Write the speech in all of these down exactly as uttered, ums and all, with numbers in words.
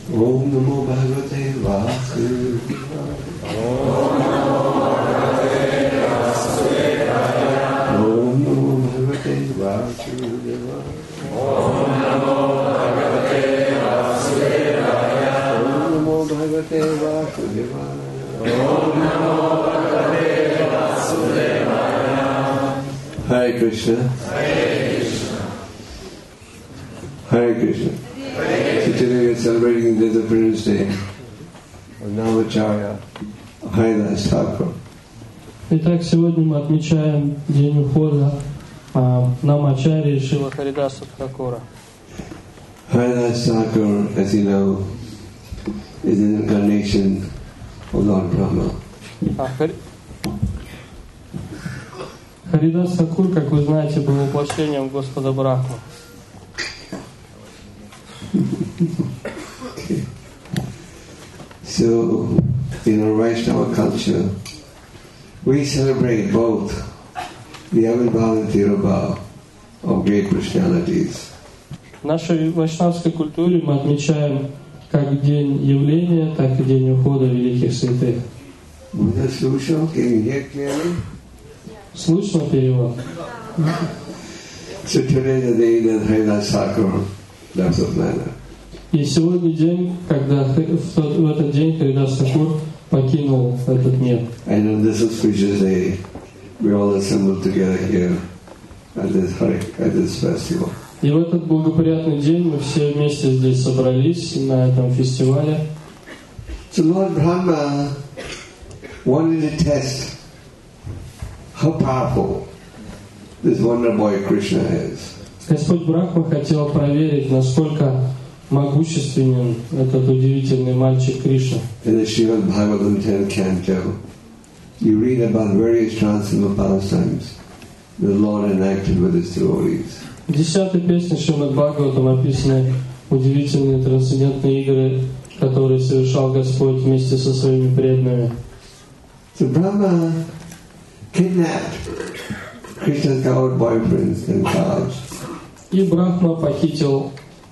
Om Namo Bhagavate Vasudevaya. Om Namo Bhagavate Vasudevaya. Om Namo Bhagavate Vasudevaya. Om Namo Bhagavate Vasudevaya. Om Namo Bhagavate Vasudevaya. Om Namo Bhagavate Vasudevaya. Hare Krishna. Hare Krishna. Hare Krishna. So today we are celebrating the Independence Day of Namacharya Haridas Thakur. Итак, сегодня мы отмечаем день ухода Намачарьи Шрила Харидаса Тхакура. Haridas Thakur, as you know, is an incarnation of Lord Brahma. Харидас Тхакур, как вы знаете, был воплощением Господа Брахмы. Okay. So, in our Vaishnava culture, we celebrate both the Avirbhava and Tirabhava of great personalities. В нашей вайшнавской культуре мы отмечаем как день явления, так и день ухода великих святых. Buddha Susha, can you hear clearly? Слышно перевод? So today is the day that Haridas Thakur left the planet. И сегодня день, когда в, тот, в этот день Харидас Тхакур покинул этот мир. And on this auspicious day, we all assembled together here at this at this festival. И в этот благоприятный день мы все вместе здесь собрались на этом фестивале. So Lord Brahma wanted to test how powerful this wonder boy Krishna is. Господь Брахма хотел проверить, насколько могущественен этот удивительный мальчик Кришна. In the Srimad Bhagavatam tenth canto, you read about various transcendental pastimes the Lord enacted with His devotees. В десятой песне Шримад Бхагаватам описаны удивительные трансцендентные игры, которые совершал Господь вместе со своими преданными. So Brahma kidnapped Krishna's coward boyfriends and cows. И Брахма похитил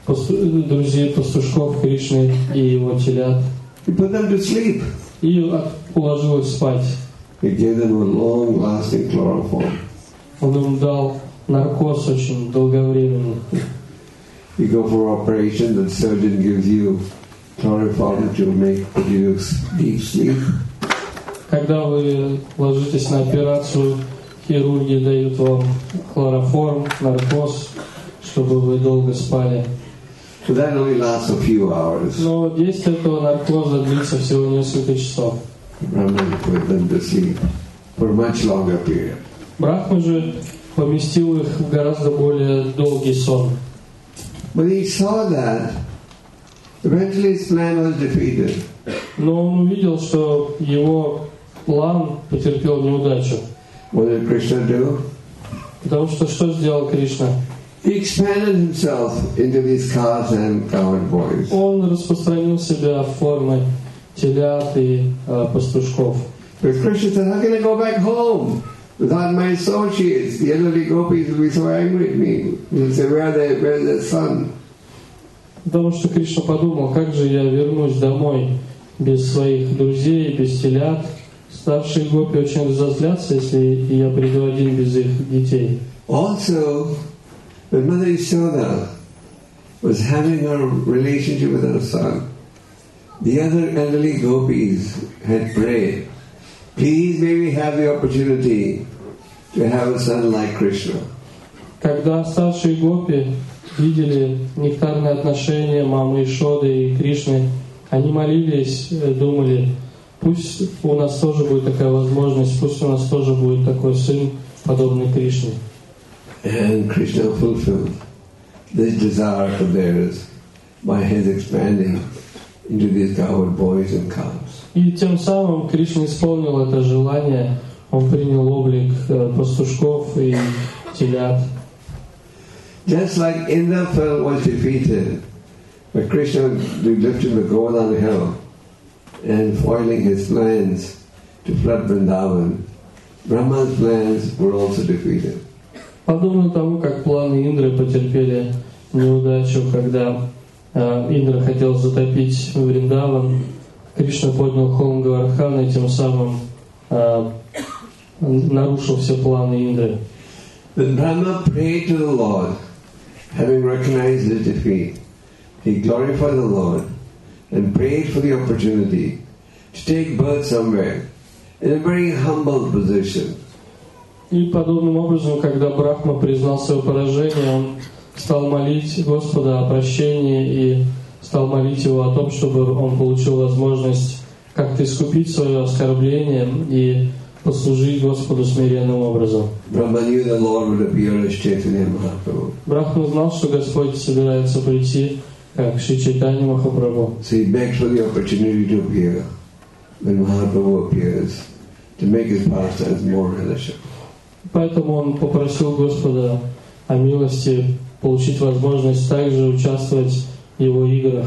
друзей пастушков Кришны и его телят. He put them to sleep. И уложил их спать. He gave them a long-lasting chloroform. Он им дал наркоз очень долговременный. You go for operation, the surgeon gives you chloroform to make you deep sleep. Когда вы ложитесь на операцию, хирурги дают вам хлороформ, наркоз, чтобы вы долго спали. So that only lasts a few hours. Но действие этого наркоза длится всего несколько часов. Brahman put them to sleep for a much longer period. Брахма же поместил их в гораздо более долгий сон. But he saw that eventually his plan was defeated. Но он увидел, что его план потерпел неудачу. What did Krishna do? Потому что что сделал Кришна? He expanded himself into these cows and cowherd boys. Он распространил себя в форме телят и э, пастушков. Because Krishna said, how can I go back home without my associates? The elderly gopis will be so angry at me. He'll say, where are they? Where is their son? Потому что Кришна подумал, как же я вернусь домой без своих друзей, без телят. Старшие гопи очень разозлятся, если я приду один без их детей. Also, when Mother Yashoda was having a relationship with her son, the other elderly gopis had prayed, please may we have the opportunity to have a son like Krishna. Когда старшие гопи видели нектарные отношения мамы Ишоды и Кришны, они молились, думали, пусть у нас тоже будет такая возможность, пусть у нас тоже будет такой сын, подобный Кришне. And Krishna fulfilled this desire of theirs by his expanding into these cowherd boys and cows. И тем самым Кришна исполнил это желание, он принял облик пастушков и телят. Just like Indrafil was defeated by Krishna lifting the Govardhan hill and foiling his plans to flood Vrindavan, Brahma's plans were also defeated. Подобно тому, как планы Индры потерпели неудачу, когда Индра хотел затопить Вриндаван, Кришна поднял холм Говардхана и тем самым нарушил все планы Индры. Then Brahma prayed to the Lord, having recognized his defeat. He glorified the Lord and prayed for the opportunity to take birth somewhere in a very humble position. И подобным образом, когда Брахма признал свое поражение, он стал молить Господа о прощении и стал молить Его о том, чтобы он получил возможность как-то искупить свое оскорбление и послужить Господу смиренным образом. Brahma knew the Lord would appear as Chaitanya Mahaprabhu. Брахма знал, что Господь собирается прийти как Шри Чайтанья Махапрабху. So he begged for the opportunity to appear when Mahaprabhu appears, to make his pastimes more relishing. Поэтому он попросил Господа о милости получить возможность также участвовать в его играх.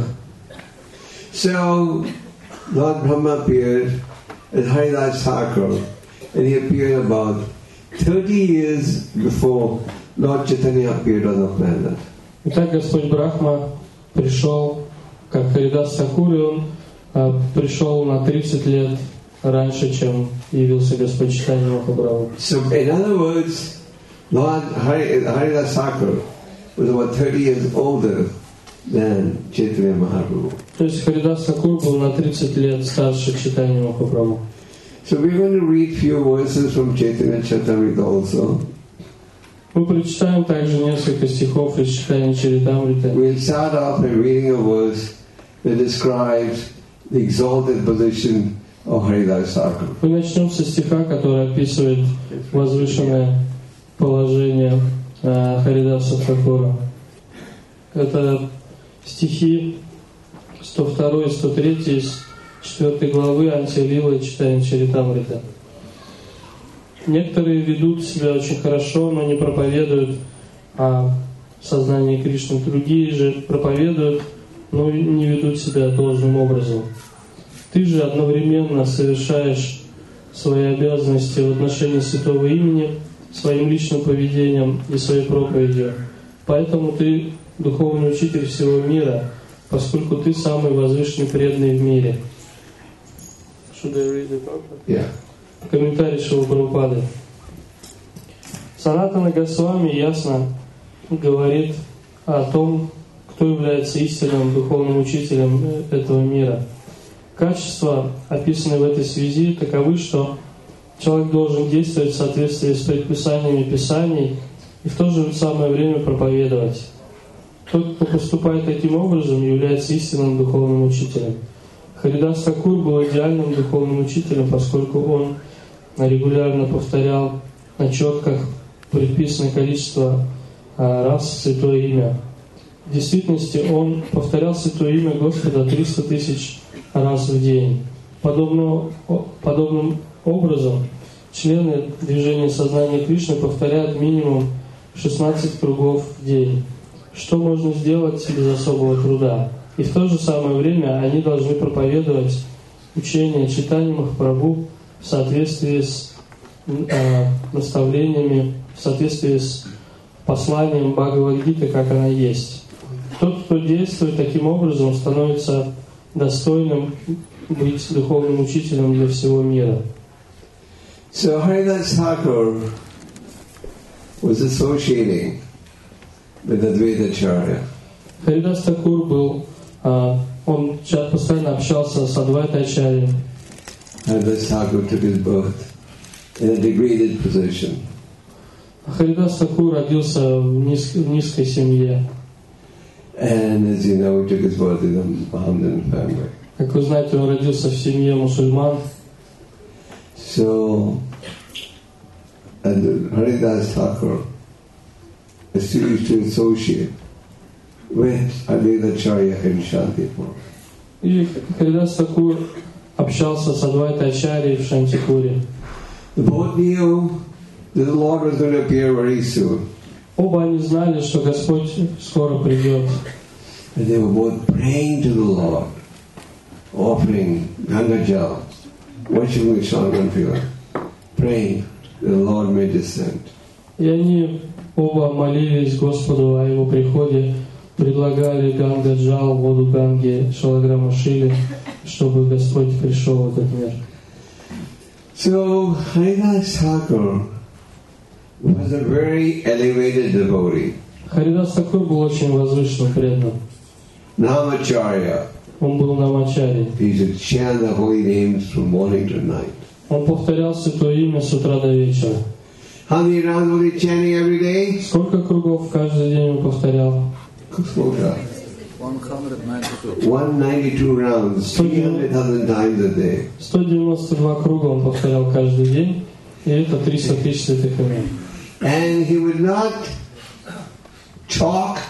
So Lord Brahma appeared as Haridas Thakur, and he appeared about thirty years before Lord Chaitanya appeared on the planet. Итак, Господь Брахма пришел как Харидас Тхакур, и он а, пришел на тридцать лет раньше, чем явился Господь Чайтанья Махапрабху. So in other words, Lord Haridas Thakur was about thirty years older than Chaitanya Mahaprabhu. То есть Харидас Тхакур был на тридцать лет старше Чайтаньи Махапрабху. So we're going to read few verses from Chaitanya Charitamrita also. Мы прочитаем также несколько стихов из Чайтанья Чаритамриты. We'll start off by reading a verse that describes the exalted position of Haridas Thakur. Мы начнем со стиха, который описывает возвышенное положение э, Харидаса Тхакура. Это стихи сто два и сто три из четвёртой главы Антия-лилы Чайтанья Чаритамриты. Некоторые ведут себя очень хорошо, но не проповедуют о сознании Кришны. Другие же проповедуют, но не ведут себя должным образом. Ты же одновременно совершаешь свои обязанности в отношении святого имени, своим личным поведением и своей проповедью. Поэтому ты духовный учитель всего мира, поскольку ты самый возвышенный преданный в мире. Should I read it? Yeah. Комментарий Шрилы Прабхупады. Санатана Госвами ясно говорит о том, кто является истинным духовным учителем этого мира. Качества, описанные в этой связи, таковы, что человек должен действовать в соответствии с предписаниями Писаний и в то же самое время проповедовать. Тот, кто поступает таким образом, является истинным духовным учителем. Харидас Тхакур был идеальным духовным учителем, поскольку он регулярно повторял на четках предписанное количество раз святое имя. В действительности он повторял святое имя Господа триста тысяч раз в день. Подобно, подобным образом члены движения сознания Кришны повторяют минимум шестнадцать кругов в день, что можно сделать без особого труда. И в то же самое время они должны проповедовать учение Чайтаньи Махапрабху в соответствии с э, наставлениями, в соответствии с посланием Бхагавад-гиты, как она есть. Тот, кто действует таким образом, становится достойным быть духовным учителем для всего мира. So Haridas Thakur was associating with Advaita Acharya. Харидас Тхакур был, э, он постоянно общался с Адвайта Ачарьей. Haridas Thakur took his birth in a degraded position. Харидас Тхакур родился в, низ, в низкой семье. And as you know, he took his birth in a Mohammedan family. Как вы знаете, он родился в семье мусульман. So, and Haridas Thakur used to associate with Advaita Acharya in Shantipur. И Харидас Тхакур общался с Адвайта Ачарьей в Шантипуре. Both knew that the Lord was going to appear very soon. Оба они знали, что Господь скоро придет. And they were both praying to the Lord, offering Ganga Jal, worshiping the Shanganpila, praying that the Lord may descend. И они оба молились Господу о Его приходе, предлагали Ганга-джал, воду Ганги, Шалаграма Шили, чтобы Господь пришел в этот мир. So Haridas Thakur was a very elevated devotee. Харидас Такур был очень возвышенным преданным. Namacharya. Он был намачари. He should chant the holy names from morning to night. Он повторял святое имя с утра до вечера. How many rounds was he chanting every day? Сколько кругов каждый день он повторял? Сколько? one hundred ninety-two. one hundred ninety-two rounds, three hundred thousand times a day. сто девяносто два круга он повторял каждый день, и это триста тысяч святых имен. And he would not talk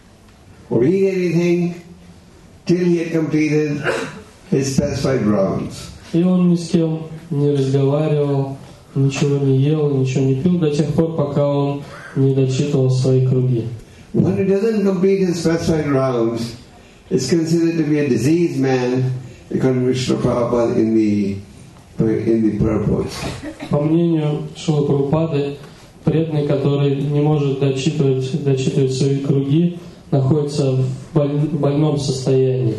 or eat anything till he had completed his specified rounds. И он ни с кем не разговаривал, ничего не ел, ничего не пил до тех пор, пока он не дочитывал свои круги. When he doesn't complete his specified rounds, it's considered to be a diseased man, according to Vishnu Prabhupada in the in the purpose. По мнению Шрилы Прабхупады, преданный, который не может дочитывать, дочитывать свои круги, находится в боль, больном состоянии.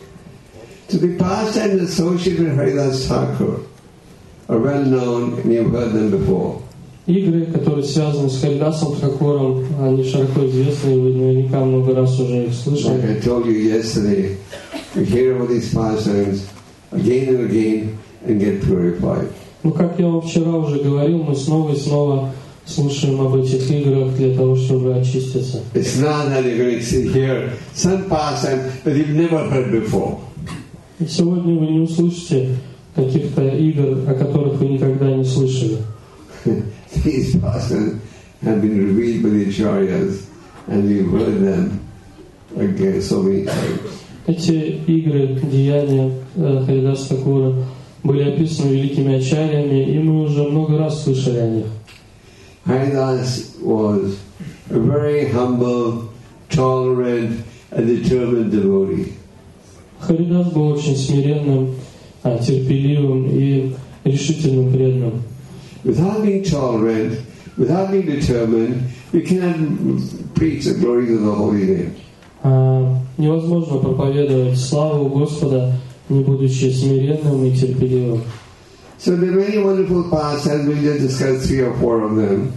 So the pastimes associated with Haridas Thakur are well known, and you've heard them before. Игры, которые связаны с Харидасом Тхакуром, они широко известны, и вы наверняка много раз уже их слышали. Like I told you yesterday, we hear about these pastimes again and again and get purified. Ну, как я вам вчера уже говорил, мы снова и снова слушаем об этих играх для того, чтобы очиститься. It's not that you're going to sit here some pastime that you've never heard before. И сегодня вы не услышите каких-то игр, о которых вы никогда не слышали. These pastimes have been revealed by the acharyas, and we've heard them again so many times. Эти игры, деяния Харидаса Такура были описаны великими ачарьями, и мы уже много раз слышали о них. Haridas was a very humble, tolerant, and determined devotee. Харидас был очень смиренным, терпеливым и решительным преданным. Without being tolerant, without being determined, you cannot preach the glories of the holy name. А, невозможно проповедовать славу Господа, не будучи смиренным и терпеливым. So there are many wonderful pastimes. We'll just discuss three or four of them.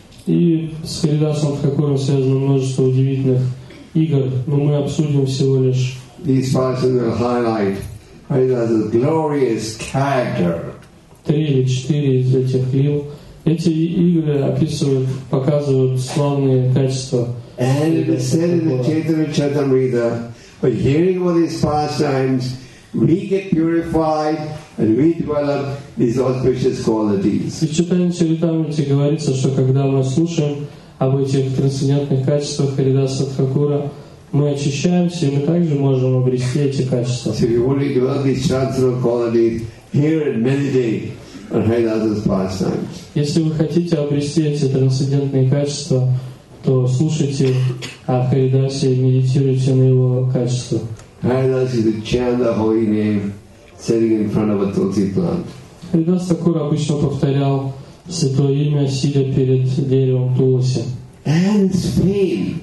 И с Харидасом Тхакуром связано множество удивительных игр, но мы обсудим всего лишь. These pastimes will highlight Haridas's glorious character. Три или четыре из этих лил. Эти игры описывают, показывают славные качества. And it is said in the Chaitanya Charitamrita, by hearing about these pastimes, we get purified and we develop these auspicious qualities. И в Чайтанья Чаритамрите говорится, что когда мы слушаем об этих трансцендентных качествах Харидаса Тхакура, мы очищаемся, и мы также можем обрести эти качества. So if you want to develop these transcendental qualities, hear and meditate on Haridasa's pastimes. Если вы хотите обрести эти трансцендентные качества, то слушайте о Харидасе и медитируйте на его качествах. Haridas is to chant the holy name sitting in front of a tulsi plant. Харидас Такур обычно повторял святое имя, сидя перед деревом Туласи. And his fame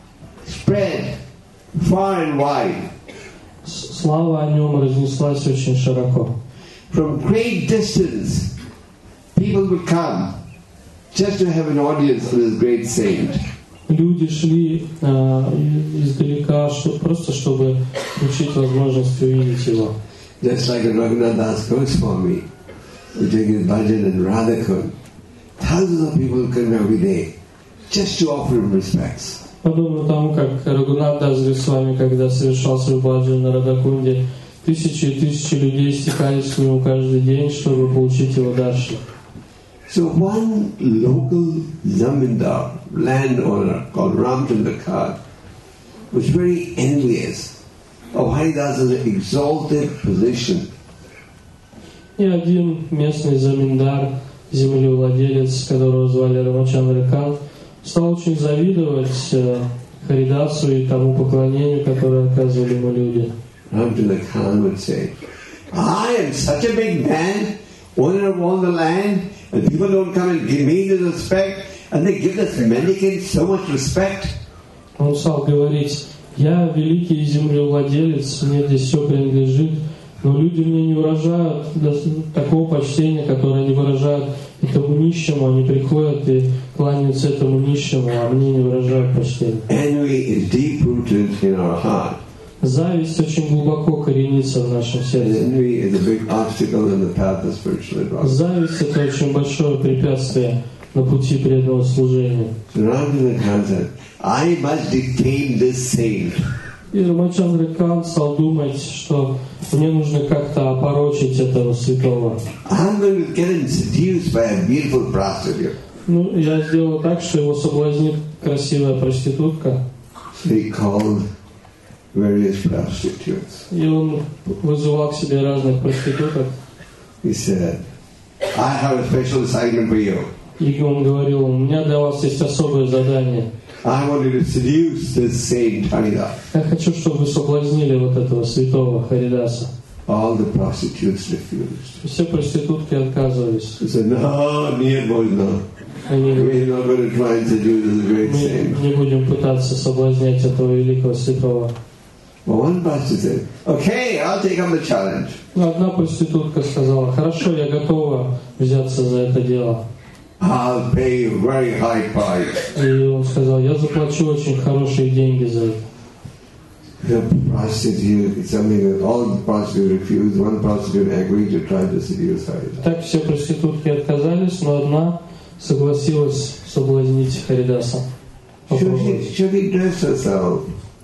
spread far and wide. Слава о нем разнеслась очень широко. From great distance, people would come just to have an audience of this great saint. Люди шли э, издалека, что, просто чтобы получить возможность увидеть его. Just like Raghunath Das Goswami, who did his bhajan in Radhakund, thousands of people come every day just to offer him respects. Подобно тому, как Рагунат Дас Госвами, когда совершал свой баджан на Радакунде, тысячи и тысячи людей стекались к нему каждый день, чтобы получить его дарши. So one local zamindar, landowner called Ramchandra Kar, was very envious of Haridasa's exalted position. И один местный заминдар, землевладелец, которого звали Рамачандра Кан, стал очень завидовать э, Харидасу и тому поклонению, которое оказывали ему люди. Ramchandra Khan would say, I am such a big man, owner of all the land, and people don't come and give me the respect, and they give this mendicant so much respect. Он стал говорить: «Я великий землевладелец, мне здесь все принадлежит, но люди мне не выражают такого почтения, которое они выражают этому нищему, они приходят и кланяются этому нищему, а мне не выражают почтения». Envy is deep-rooted in our heart. Зависть очень глубоко коренится в нашем сердце. Envy is a big obstacle in the path of spiritual advancement. Зависть — это очень большое препятствие на пути преданного служения. So Ramachandra said, I must defame this saint. И Рамачандра Кан стал думать, что мне нужно как-то опорочить этого святого. I'm going to get him seduced by a beautiful prostitute. Ну, я сделал так, что его соблазнит красивая проститутка. So he called various prostitutes. И он вызывал к себе разных проституток. He said, I have a special assignment for you. И он говорил: у меня для вас есть особое задание. I want you to seduce this saint Haridas. Я хочу, чтобы вы соблазнили вот этого святого Харидаса. All the prostitutes refused. Все проститутки отказывались. They said, no, near boys, no. Они We're not going to try and seduce this great Мы saint. не будем пытаться соблазнять этого великого святого. Well, one prostitute said, okay, I'll take up the challenge. Но одна проститутка сказала: хорошо, я готова взяться за это дело. I'll pay you very high price. И он сказал: я заплачу очень хорошие деньги за это. The prostitute, it's something that all the prostitutes refused. One prostitute agreed to try to seduce Haridas. Так все проститутки отказались, но одна согласилась соблазнить Харидаса. Should he, should he dress herself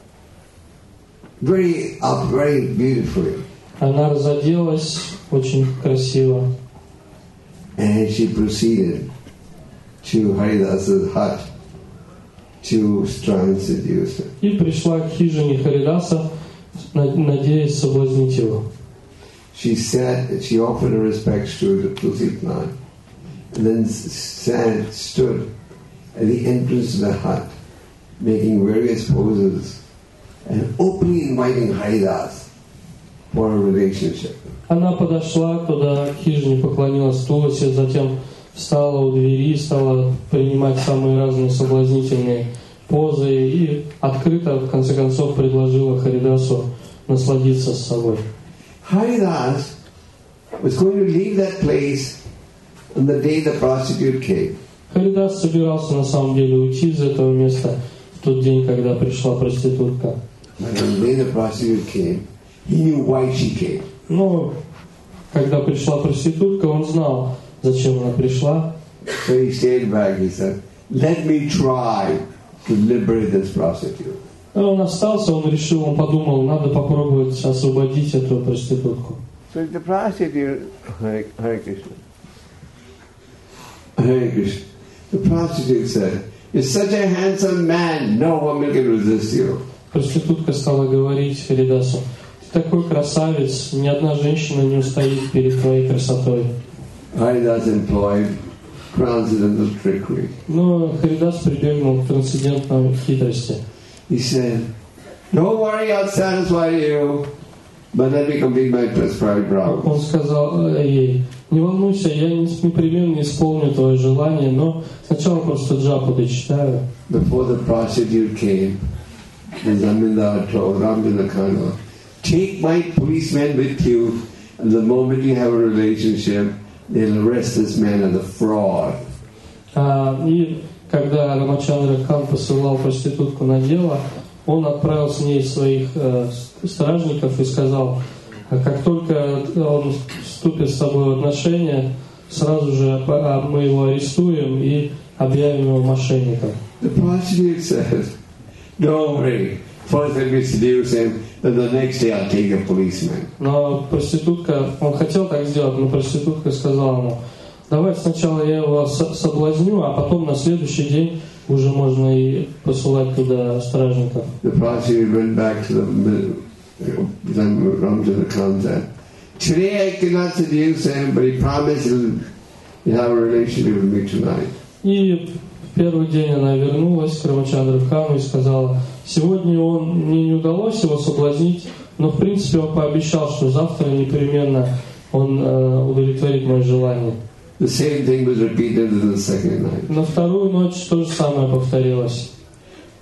very up, very beautifully? Она разоделась очень красиво. And she proceeded to Haridas's hut to try and seduce him. И пришла к хижине Харидаса, надеясь соблазнить его. She sat, she offered her respects to the tulsi plant, and then sat, stood at the entrance to the hut, making various poses and openly inviting Haridas for a relationship. Она подошла туда, к хижине, поклонилась Туласе, затем встала у двери, стала принимать самые разные соблазнительные позы и открыто, в конце концов, предложила Харидасу насладиться с собой. Haridas was going to leave that place on the day the prostitute came. Харидас собирался на самом деле уйти из этого места в тот день, когда пришла проститутка. But on the day the prostitute came, he knew why she came. Но когда пришла проститутка, он знал, зачем она пришла. So he stayed back, he said, let me try to liberate this prostitute. Он остался, он решил, он подумал, надо попробовать освободить эту проститутку. So the prostitute, Hare, Hare Krishna, Hare Krishna, the prostitute said, you're such a handsome man, no woman can resist you. Проститутка стала говорить Харидасу: ты такой красавец, ни одна женщина не устоит перед твоей красотой. Haridas employed transcendental trickery. Но Харидас прибегнул к трансцендентной хитрости. He said, don't worry, I'll satisfy you, but let me complete my prescribed route. Он сказал ей: не волнуйся, я непременно исполню твое желание, но сначала просто джапу дочитаю. Before the prostitute came, the Zamindar told Ramachandra Khan, take my policemen with you, and the moment you have a relationship, they'll arrest this man as a fraud. А, и когда Рамачандра Кан посылал проститутку на дело, он отправил с ней своих э, стражников и сказал: как только он вступит с тобой в отношения, сразу же мы его арестуем и объявим его мошенником. The prostitute said, don't worry, first let me seduce him, then the next day I'll take a policeman. Но проститутка, он хотел так сделать, но проститутка сказала ему: давай сначала я его соблазню, а потом на следующий день уже можно и посылать туда стражников. The prostitute went back to the then Ramachandra Khan said, today I cannot seduce him, but he promised he'll have a relationship with me tonight. И в первый день она вернулась к Рамачандре Хану и сказала: сегодня он, мне не удалось его соблазнить, но в принципе он пообещал, что завтра непременно он э, удовлетворит мое желание. The same thing was repeated in the second night. На вторую ночь то же самое повторилось.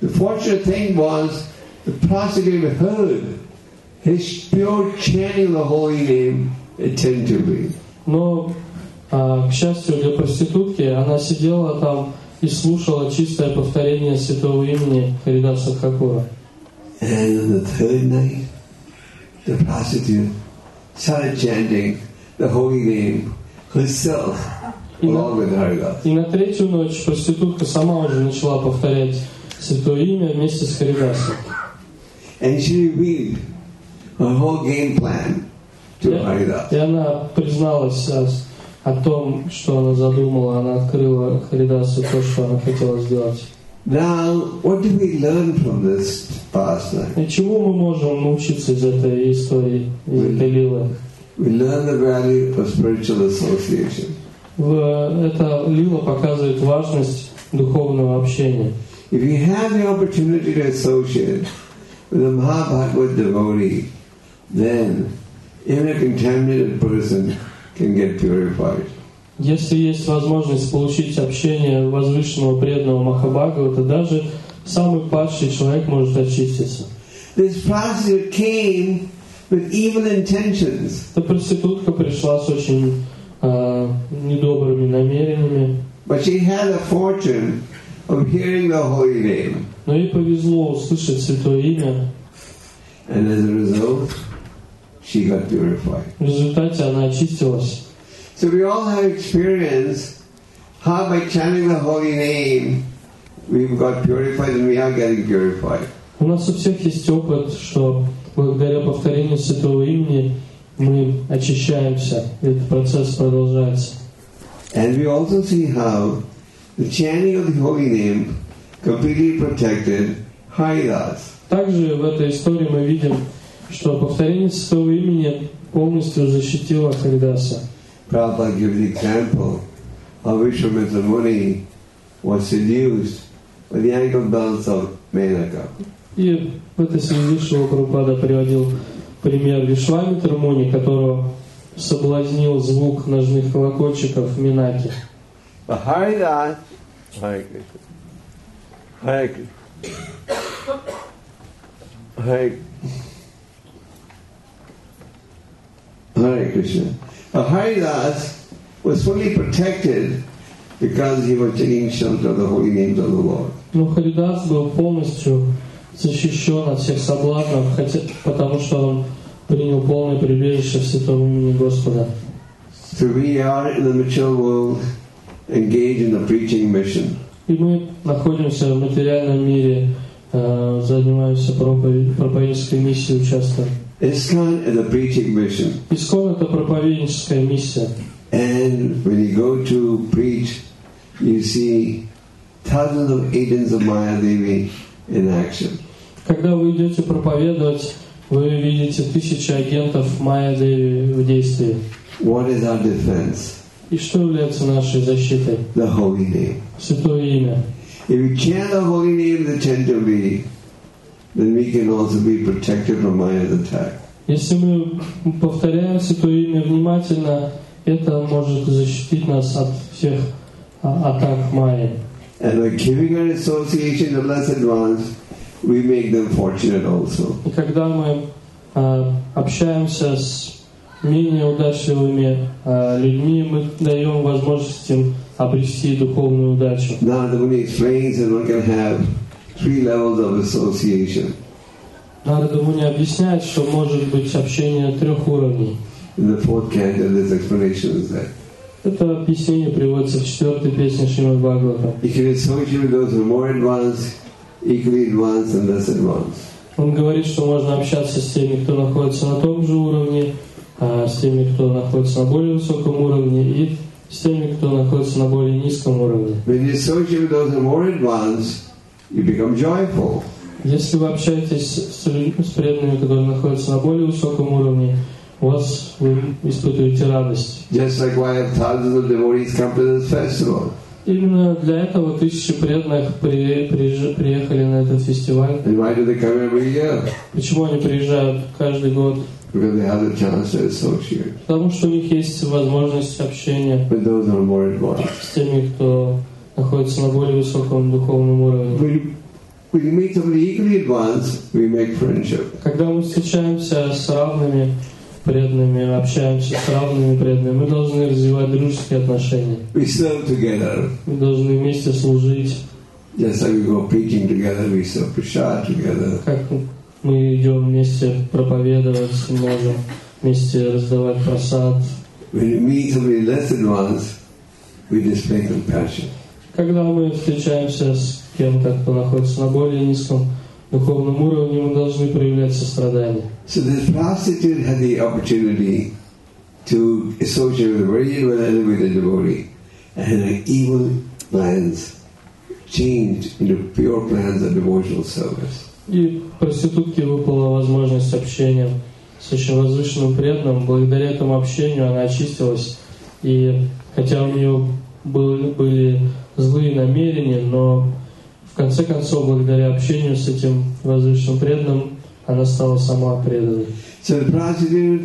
The fortunate thing was the prosecutor heard his pure chanting of the holy name attentively. Но, а, к счастью для проститутки, она сидела там и слушала чистое повторение святого имени Харидаса Thakura. And on the third night, the prostitute started chanting the holy name herself, along with Haridas. И на третью ночь проститутка сама уже начала повторять святое имя вместе с Харидасом. And she revealed her whole game plan to Haridas. И она призналась о, о том, что она задумала, она открыла Харидасу то, что она хотела сделать. Now, what do we learn from this past night? И чему мы можем научиться из этой истории, из этой лилы? We learn the value of spiritual association. Эта лила показывает важность духовного общения. If you have the opportunity to associate with a Mahabhagavad devotee, then even a contaminated person can get purified. Если есть возможность получить общение возвышенного преданного Махабхагавата, то даже самый падший человек может очиститься. This prostitute came with evil intentions. Эта проститутка пришла с очень э, недобрыми намерениями. But she had a fortune of hearing the holy name. Но ей повезло услышать святое имя. And as a result, she got purified. В результате она очистилась. So we all have experience how by chanting the holy name we've got purified and we are getting purified. У нас у всех есть опыт, что благодаря повторению святого имени мы очищаемся. Этот процесс продолжается. And we also see how the chanting of the holy name completely protected Haridas. Также в этой истории мы видим, что повторение святого имени полностью защитило Харидаса. Prabhupada gives the example how Vishwamitra Muni was seduced by the ankle bells of Menaka. И в этой связи Шрила Прабхупада приводил пример Вишвамитра Муни, которого соблазнил звук ножных колокольчиков Минаки. Haridas, Hare Krishna, Hare Krishna, Hare Hare Krishna. Uh, Haridas was fully protected because he was taking shelter of the holy names of the Lord. Но Харидас был полностью защищен от всех соблазнов, хотя, потому что он принял полное прибежище в святом имени Господа. So we are in the mature world engaged in the preaching mission. И мы находимся в материальном мире, э, занимаемся проповедь, проповеднической миссией, участвуем. ISKCON is a preaching mission. ИСККОН — это проповедническая миссия. And when you go to preach, you see thousands of agents of Maya Devi in action. Когда вы идете проповедовать, вы видите тысячи агентов Майя Деви в действии. What is our defense? И что является нашей защитой? The holy name. Святое имя. If we chant the holy name attentively, then we can also be protected from Maya's attack. Если мы повторяем святое имя внимательно, это может защитить нас от всех атак Майи. And by giving our association the less advanced, we make them fortunate also. И когда мы а, общаемся с менее удачливыми а, людьми, мы даем возможность им обрести духовную удачу. Now the Muni explains that one can have three levels of association. Нарада Муни объясняет, что может быть общение трех уровней. In the fourth canto, this explanation is there. Это объяснение приводится в четвертой песне Шримад Бхагавата. You can associate with those who are more advanced, equally advanced, and less advanced. Он говорит, что можно общаться с теми, кто находится на том же уровне, а с теми, кто находится на более высоком уровне, и с теми, кто находится на более низком уровне. When you associate with those who are more advanced, you become joyful. Если вы общаетесь с, с преданными, которые находятся на более высоком уровне, у вас вы испытываете радость. Just like why thousands of devotees come to this festival. Именно для этого тысячи преданных при, при, приехали на этот фестиваль. And why do they come every year? Почему они приезжают каждый год? Because they have the chance to associate. Потому что у них есть возможность общения With those who are more advanced. с теми, кто находится на более высоком духовном уровне. When, when you meet somebody equally advanced, we make friendship. Когда мы встречаемся с равными преданными, общаемся с равными преданными, мы должны развивать дружеские отношения. We serve together. Мы должны вместе служить. Just like we go preaching together, we serve prasad together. Как мы идем вместе проповедовать, можем вместе раздавать прасад. When you meet somebody less advanced, we display compassion. Когда мы встречаемся с кем-то, кто находится на более низком духовном уровне, мы должны проявлять сострадание. So this prostitute had the opportunity to associate with a very well-elevated devotee, and her evil plans changed into pure plans of devotional service. И проститутке выпала возможность общения с очень возвышенным преданным. Благодаря этому общению она очистилась. И хотя у нее были, были злые намерения, но в конце концов, благодаря общению с этим возвышенным преданным, она стала сама преданной. So the prostitute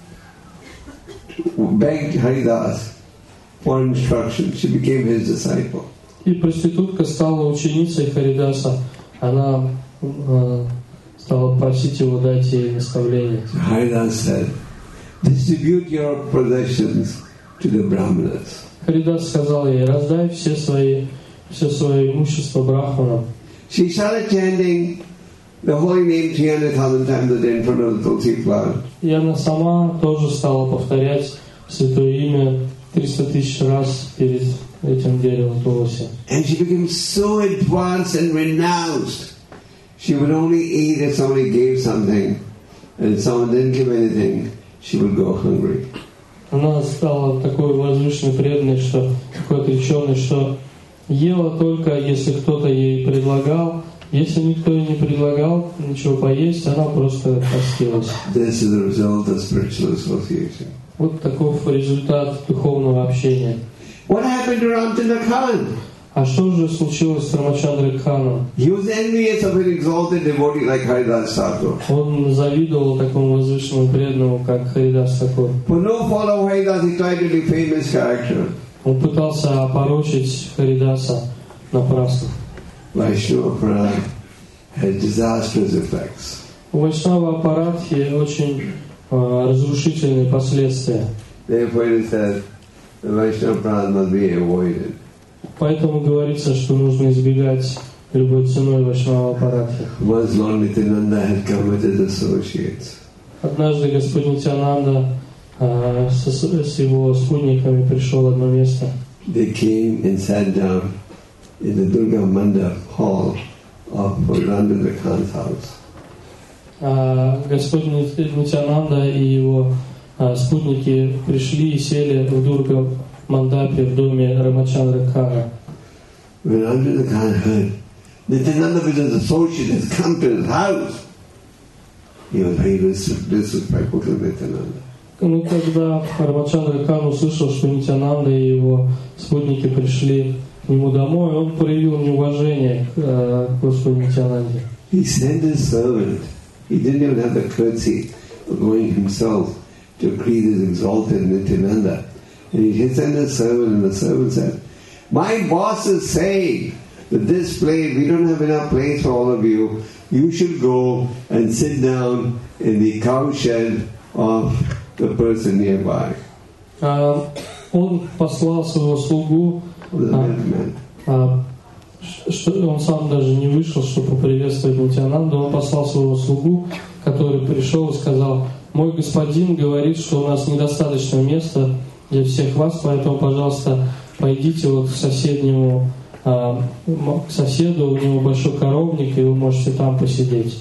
begged Haridas for instruction. She became his disciple. И проститутка стала ученицей Харидаса. Она э, стала просить его дать ей наставление. So Haridas said, distribute your possessions to the Brahmanas. Харидас сказал ей: раздай все свои, все свое имущество брахманам. She started chanting the holy name three hundred thousand times a day in front of the Tulsi flower. И она сама тоже стала повторять святое имя триста тысяч раз перед этим деревом Тулси. And she became so advanced and renounced. She would only eat if somebody gave something, and if someone didn't give anything, she would go hungry. Она стала такой возвышенной преданной, что такой отреченной, что ела только, если кто-то ей предлагал. Если никто ей не предлагал ничего поесть, она просто постилась. This is the result of spiritual association. Вот таков результат духовного общения. What happened to Ramchandra Khan? А что же случилось с Рамачандрой Кханом? He was envious of an exalted devotee like Haridas Thakur. Он завидовал такому возвышенному преданному, как Харидас Тхакур. For no fault of Haridas, he tried to defame his character. Он пытался опорочить Харидаса напрасно. Vaishnava Parad had disastrous effects. У Вайшнава аппаратхи очень э, разрушительные последствия. Therefore it is said the Vaishnava Parad must be avoided. Поэтому говорится, что нужно избегать любой ценой Вайшнава аппаратхи. Once Lord Nityananda had come with his associates. Однажды Господь Нитьянанда э, с, с его спутниками пришел в одно место. They came and sat down in the Durga Mandap hall of Ramchandra Khan's house. А Господь Нитьянанда и его а, спутники пришли и сели в Дурга Мандапе в доме Рамачандры Кхана. When Ramchandra Khan heard Nityananda with his associate has come to his house, he was very disrespectful to Nityananda. Ну, когда Рамачандра Кхан услышал, что Нитьянанда и его спутники пришли к нему домой, он проявил неуважение к, э, к Господу Нитьянанде. He sent his servant. He didn't even have the courtesy of going himself to greet his exalted Nityananda. And he sent his servant, and the servant said, my boss is saying that this place, we don't have enough place for all of you. You should go and sit down in the cow shed of the person nearby. А, он послал своего слугу, а, а, что, он сам даже не вышел, чтобы поприветствовать Нитьянанду. Он послал своего слугу, который пришел и сказал: мой господин говорит, что у нас недостаточно места для всех вас, поэтому, пожалуйста, пойдите вот к соседнему, а, к соседу, у него большой коровник, и вы можете там посидеть.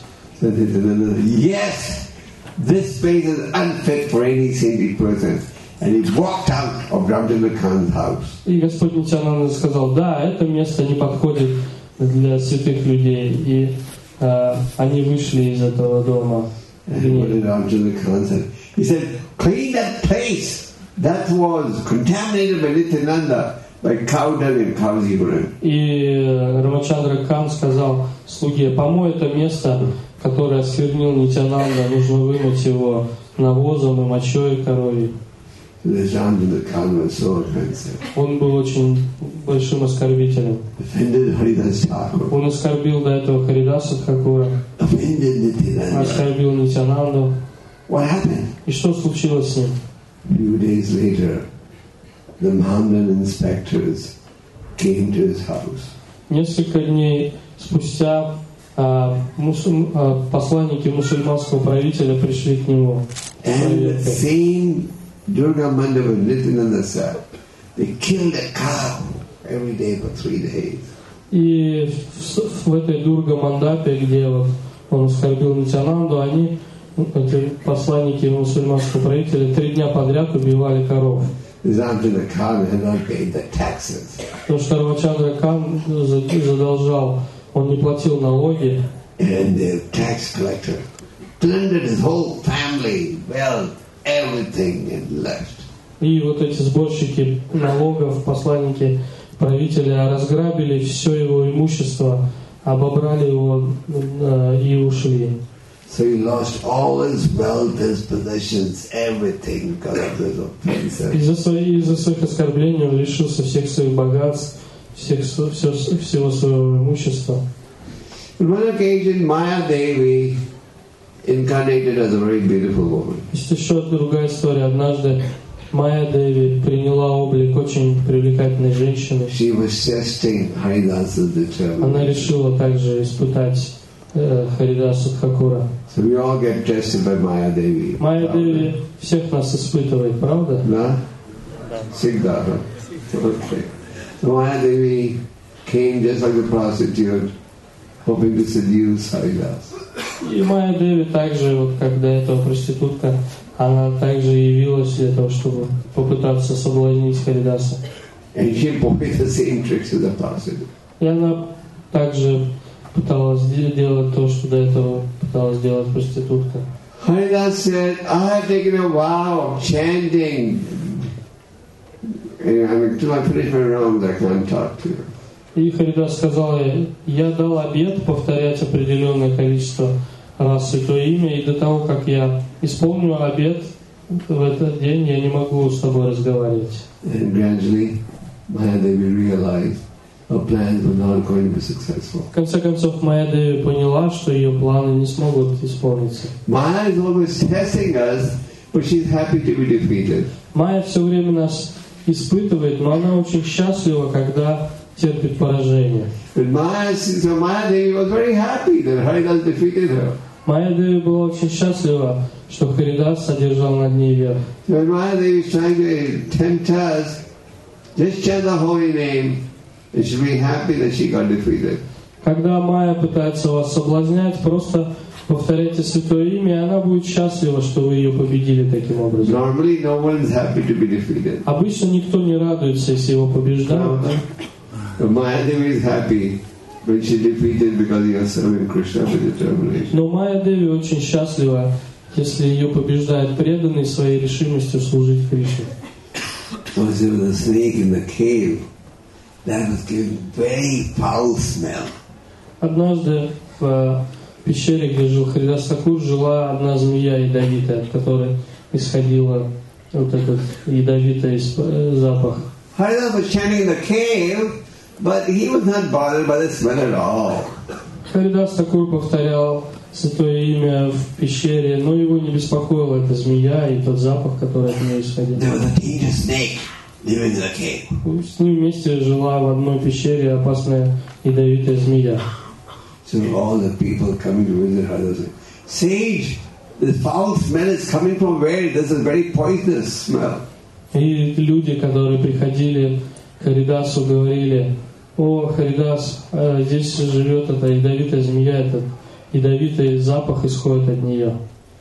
Yes, this place is unfit for any saintly person. And he walked out of Ramchandra Khan's house. И Господь Нитьянанда сказал: да, это место не подходит для святых людей. И э, они вышли из этого дома. And what did Ramchandra Khan say? He said, clean that place that was contaminated by Nityananda, by cow dung and cow's urine. И Рамачандра Кхан сказал слуге: помой это место, которое осквернил Нитьянанда, нужно вымыть его навозом и мочой коровьей. The Shantanu Khan was so offensive. Он был очень большим оскорбителем. Offended Haridas Thakur. Он оскорбил до этого Харидаса Тхакура, Offended Nityananda. оскорбил Нитянанду. What happened? И что случилось с ним? A few days later, the Mohammedan inspectors came to his house. Несколько дней спустя а, мусуль, а, посланники мусульманского правителя пришли к нему. And the same Durga Mandapa Nityananda said, they killed a cow every day for three days. И в, в этой Дурга Мандапе, где вот он оскорбил Нитянанду, они, эти посланники мусульманского правителя, три дня подряд убивали коров. Ramchandra Khan had not paid the taxes. Потому что Рамачандра Кан задолжал, он не платил налоги. And the tax collector plundered his whole family, wealth, everything, and left. И вот эти сборщики налогов, посланники правителя, разграбили все его имущество, обобрали его э, и ушли. So he lost all his wealth, his possessions, everything because of this offense. Из-за своих, из-за своих оскорблений он лишился всех своих богатств, всех, все, всего своего имущества. On one occasion, Maya Devi incarnated as a very beautiful woman. Есть еще другая история. Однажды Майя Деви приняла облик очень привлекательной женщины. She was testing Haridasa's determination. Она решила также испытать э, Харидаса Тхакура. So we all get tested by Maya Devi. Майя Деви всех нас испытывает, правда? Да? Всегда. Okay. So Maya Devi came just like a prostitute, hoping to seduce Haridas. И Майя Деви также, вот как до этого проститутка, она также явилась для того, чтобы попытаться соблазнить Харидаса. And she employed the same tricks as a prostitute. И она также пыталась делать то, что до этого пыталась делать проститутка. Haridas said, I have taken a vow of chanting. And I mean, till I finish my rounds, I can't talk to you. И Харидас сказал ей, я дал обет повторять определенное количество раз Святое Имя, и до того, как я исполню обет, в этот день я не могу с тобой разговаривать. And gradually, Maya Devi realized her plans were not going to be successful. В конце концов, Майя Деви поняла, что ее планы не смогут исполниться. Maya is always testing us, but she's happy to be defeated. Майя все время нас испытывает, но она очень счастлива, когда терпит поражение. But Maya, so Maya Devi was very happy that Haridas defeated her. Майя Деви была очень счастлива, что Харидас одержал над ней верх. So Maya Devi is trying to tempt us, just chant the holy name, and she'll be happy that she got defeated. Когда Майя пытается вас соблазнять, просто повторяйте Святое Имя, и она будет счастлива, что вы ее победили таким образом. Normally, no one is happy to be defeated. Обычно никто не радуется, если его побеждают. But Maya Devi is happy when she's defeated because you are serving Krishna with determination. Но Майя Деви очень счастлива, если ее побеждает преданный своей решимостью служить Кришне. Once there was a snake in the cave that was giving very foul smell. Однажды в пещере, где жил Харидас Тхакур, жила одна змея ядовитая, от которой исходила вот этот ядовитый запах. Haridas was chanting in the cave, but he was not bothered by the smell at all. Харидас Тхакур повторял Святое Имя в пещере, но его не беспокоила эта змея и тот запах, который от нее исходил. There was a dangerous snake living in the cave. С ним вместе жила в одной пещере опасная ядовитая змея. So all the people coming to visit Haridas said, Sage, this foul smell is coming from where? This is very poisonous smell. И люди, которые приходили к Харидасу, говорили, о, Харидас, здесь живет эта ядовитая змея, этот ядовитый запах исходит от нее.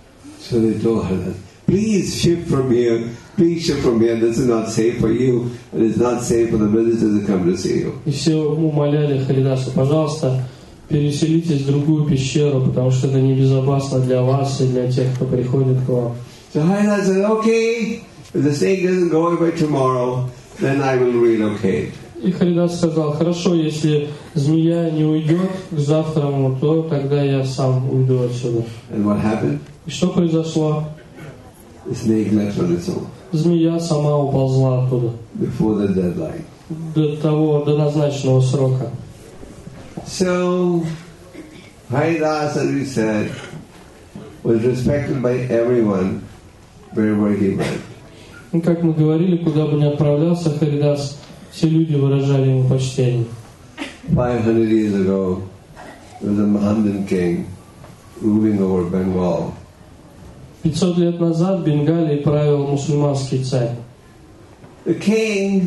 So they told her, please shift from here, please shift from here, this is not safe for you, and it's not safe for the visitors to come to see you. И все умоляли Харидаса, пожалуйста, переселитесь в другую пещеру, потому что это небезопасно для вас и для тех, кто приходит к вам. So Haridas said, okay, if the snake doesn't go away by tomorrow, then I will relocate. И Харидас сказал, хорошо, если змея не уйдет к завтраму, то тогда я сам уйду отсюда. And what happened? И что произошло? the snake left on its own змея сама уползла оттуда before the deadline. до того, до назначенного срока. So, Haridas, as we said, was respected by everyone wherever he went. И как мы говорили, куда бы ни отправлялся Харидас, все люди выражали ему почтение. Five hundred years ago, there was a Mohammedan king ruling over Bengal. пятьсот лет назад в Бенгалии правил мусульманский царь. The king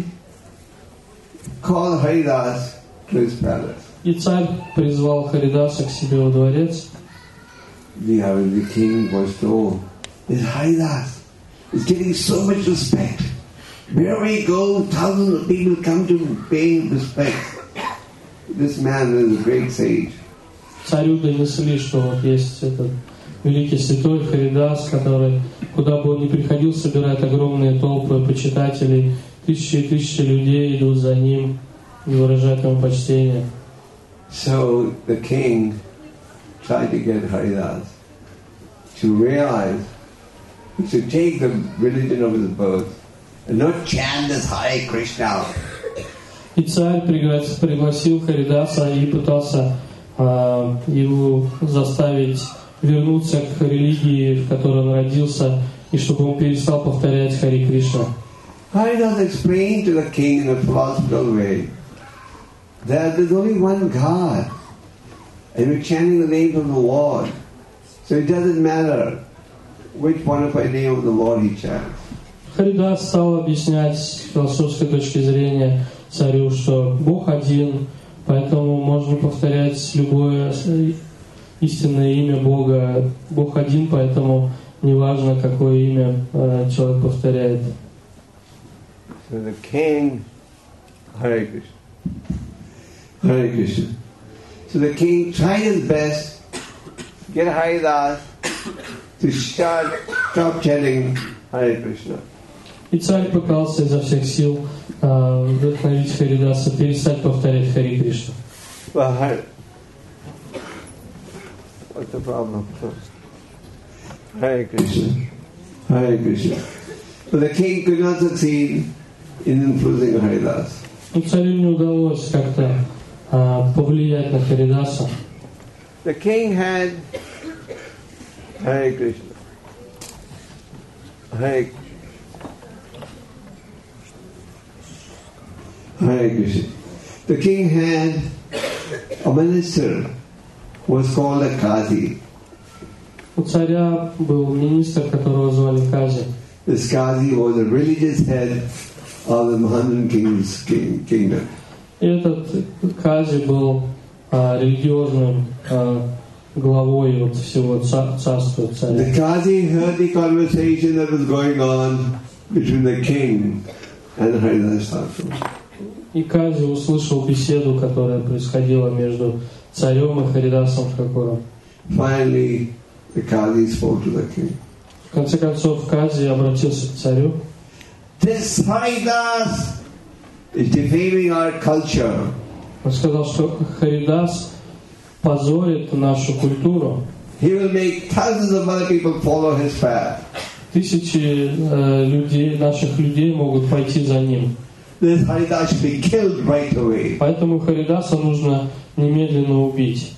called Haridas to his palace. И царь призвал Харидаса к себе во дворец. The, the king was told, this Haridas is getting so much respect. Wherever he goes, thousands of people come to pay him respect. This man is a great sage. Царю донесли, что вот есть этот великий святой Харидас, который, куда бы он ни приходил, собирает огромные толпы почитателей, тысячи и тысячи людей идут за ним и выражают ему почтение. So the king tried to get Haridas to realize he should take the religion of his birth and not chant this Hare Krishna. И царь пригласил Харидаса и пытался э, его заставить вернуться к религии, в которой он родился, и чтобы он перестал повторять Харе Кришна. Haridas explained to the king in a philosophical way that there's only one God, and we're chanting the name of the Lord. So it doesn't matter which one of the name of the Lord he chants. Харидас стал объяснять с философской точки зрения царю, что Бог один, поэтому можно повторять любое истинное имя Бога. Бог один, поэтому неважно, какое имя э, человек повторяет. So the king, Hare Krishna, Hare Krishna. So the king tried his best to get Haridas to shut, stop chanting Hare Krishna. И царь пытался изо всех сил э, вдохновить Харидаса перестать повторять Харе Кришна. Well, Hare, what's the problem? Hare Krishna, Hare Krishna. But the king could not succeed in influencing Haridas. Но царю не удалось как-то э, повлиять на Харидаса. The king had Hare Krishna, Hare Hare Krishna. The king had a minister who was called a Qazi. У царя был министр, которого звали Кази. This Qazi was the religious head of the Mohammedan king's king, kingdom. И этот Кази был а, религиозным а, главой вот всего ца- царства царя. The Qazi heard the conversation that was going on between the king and Haridas Thakur. И Кази услышал беседу, которая происходила между царем и Харидасом Тхакуром. Finally, the Qazi spoke to the king. В конце концов, Кази обратился к царю. This Haridas is defaming our culture. Он сказал, что Харидас позорит нашу культуру. He will make thousands of other people follow his path. Тысячи э, людей, наших людей могут пойти за ним. This Haridas should be killed right away. Поэтому Харидаса нужно немедленно убить.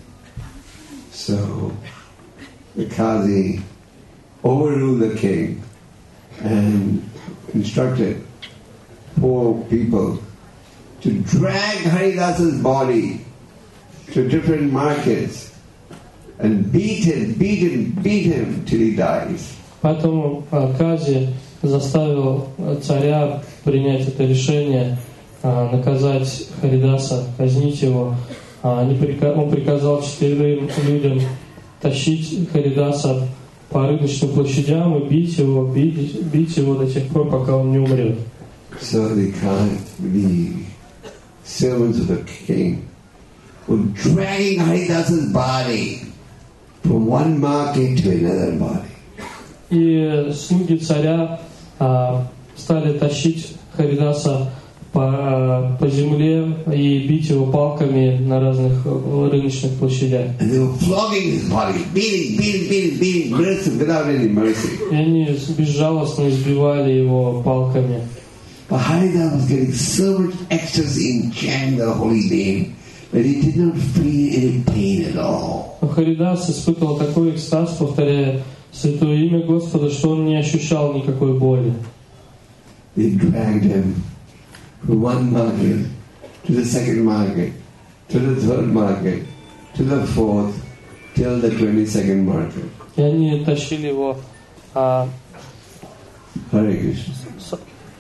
So, the Qazi overruled the king and instructed poor people to drag Haridas's body to different markets and beat him, beat him, beat him till he dies. Поэтому Кази заставил царя принять это решение, наказать Харидаса, казнить его. Он приказал четырем людям тащить Харидаса по рыночным площадям и бить его, бить, бить его до тех пор, пока он не умрет. So the, the servants of the king were dragging Haridas's body from one market to another market. И слуги царя а, стали тащить Харидаса по, по земле и бить его палками на разных рыночных площадях. And they were flogging his body, beating, beating, beating, beating, mercy, without any mercy. И они безжалостно избивали его палками. But Haridas was getting so much ecstasy in chanting the holy name that he did not feel any pain at all. Но Харидас испытывал такой экстаз, повторяя святое имя Господа, что он не ощущал никакой боли. They dragged him from one market to the second market, to the third market, to the fourth, till the twenty-second market. И они тащили его. А, Hare Krishna. с,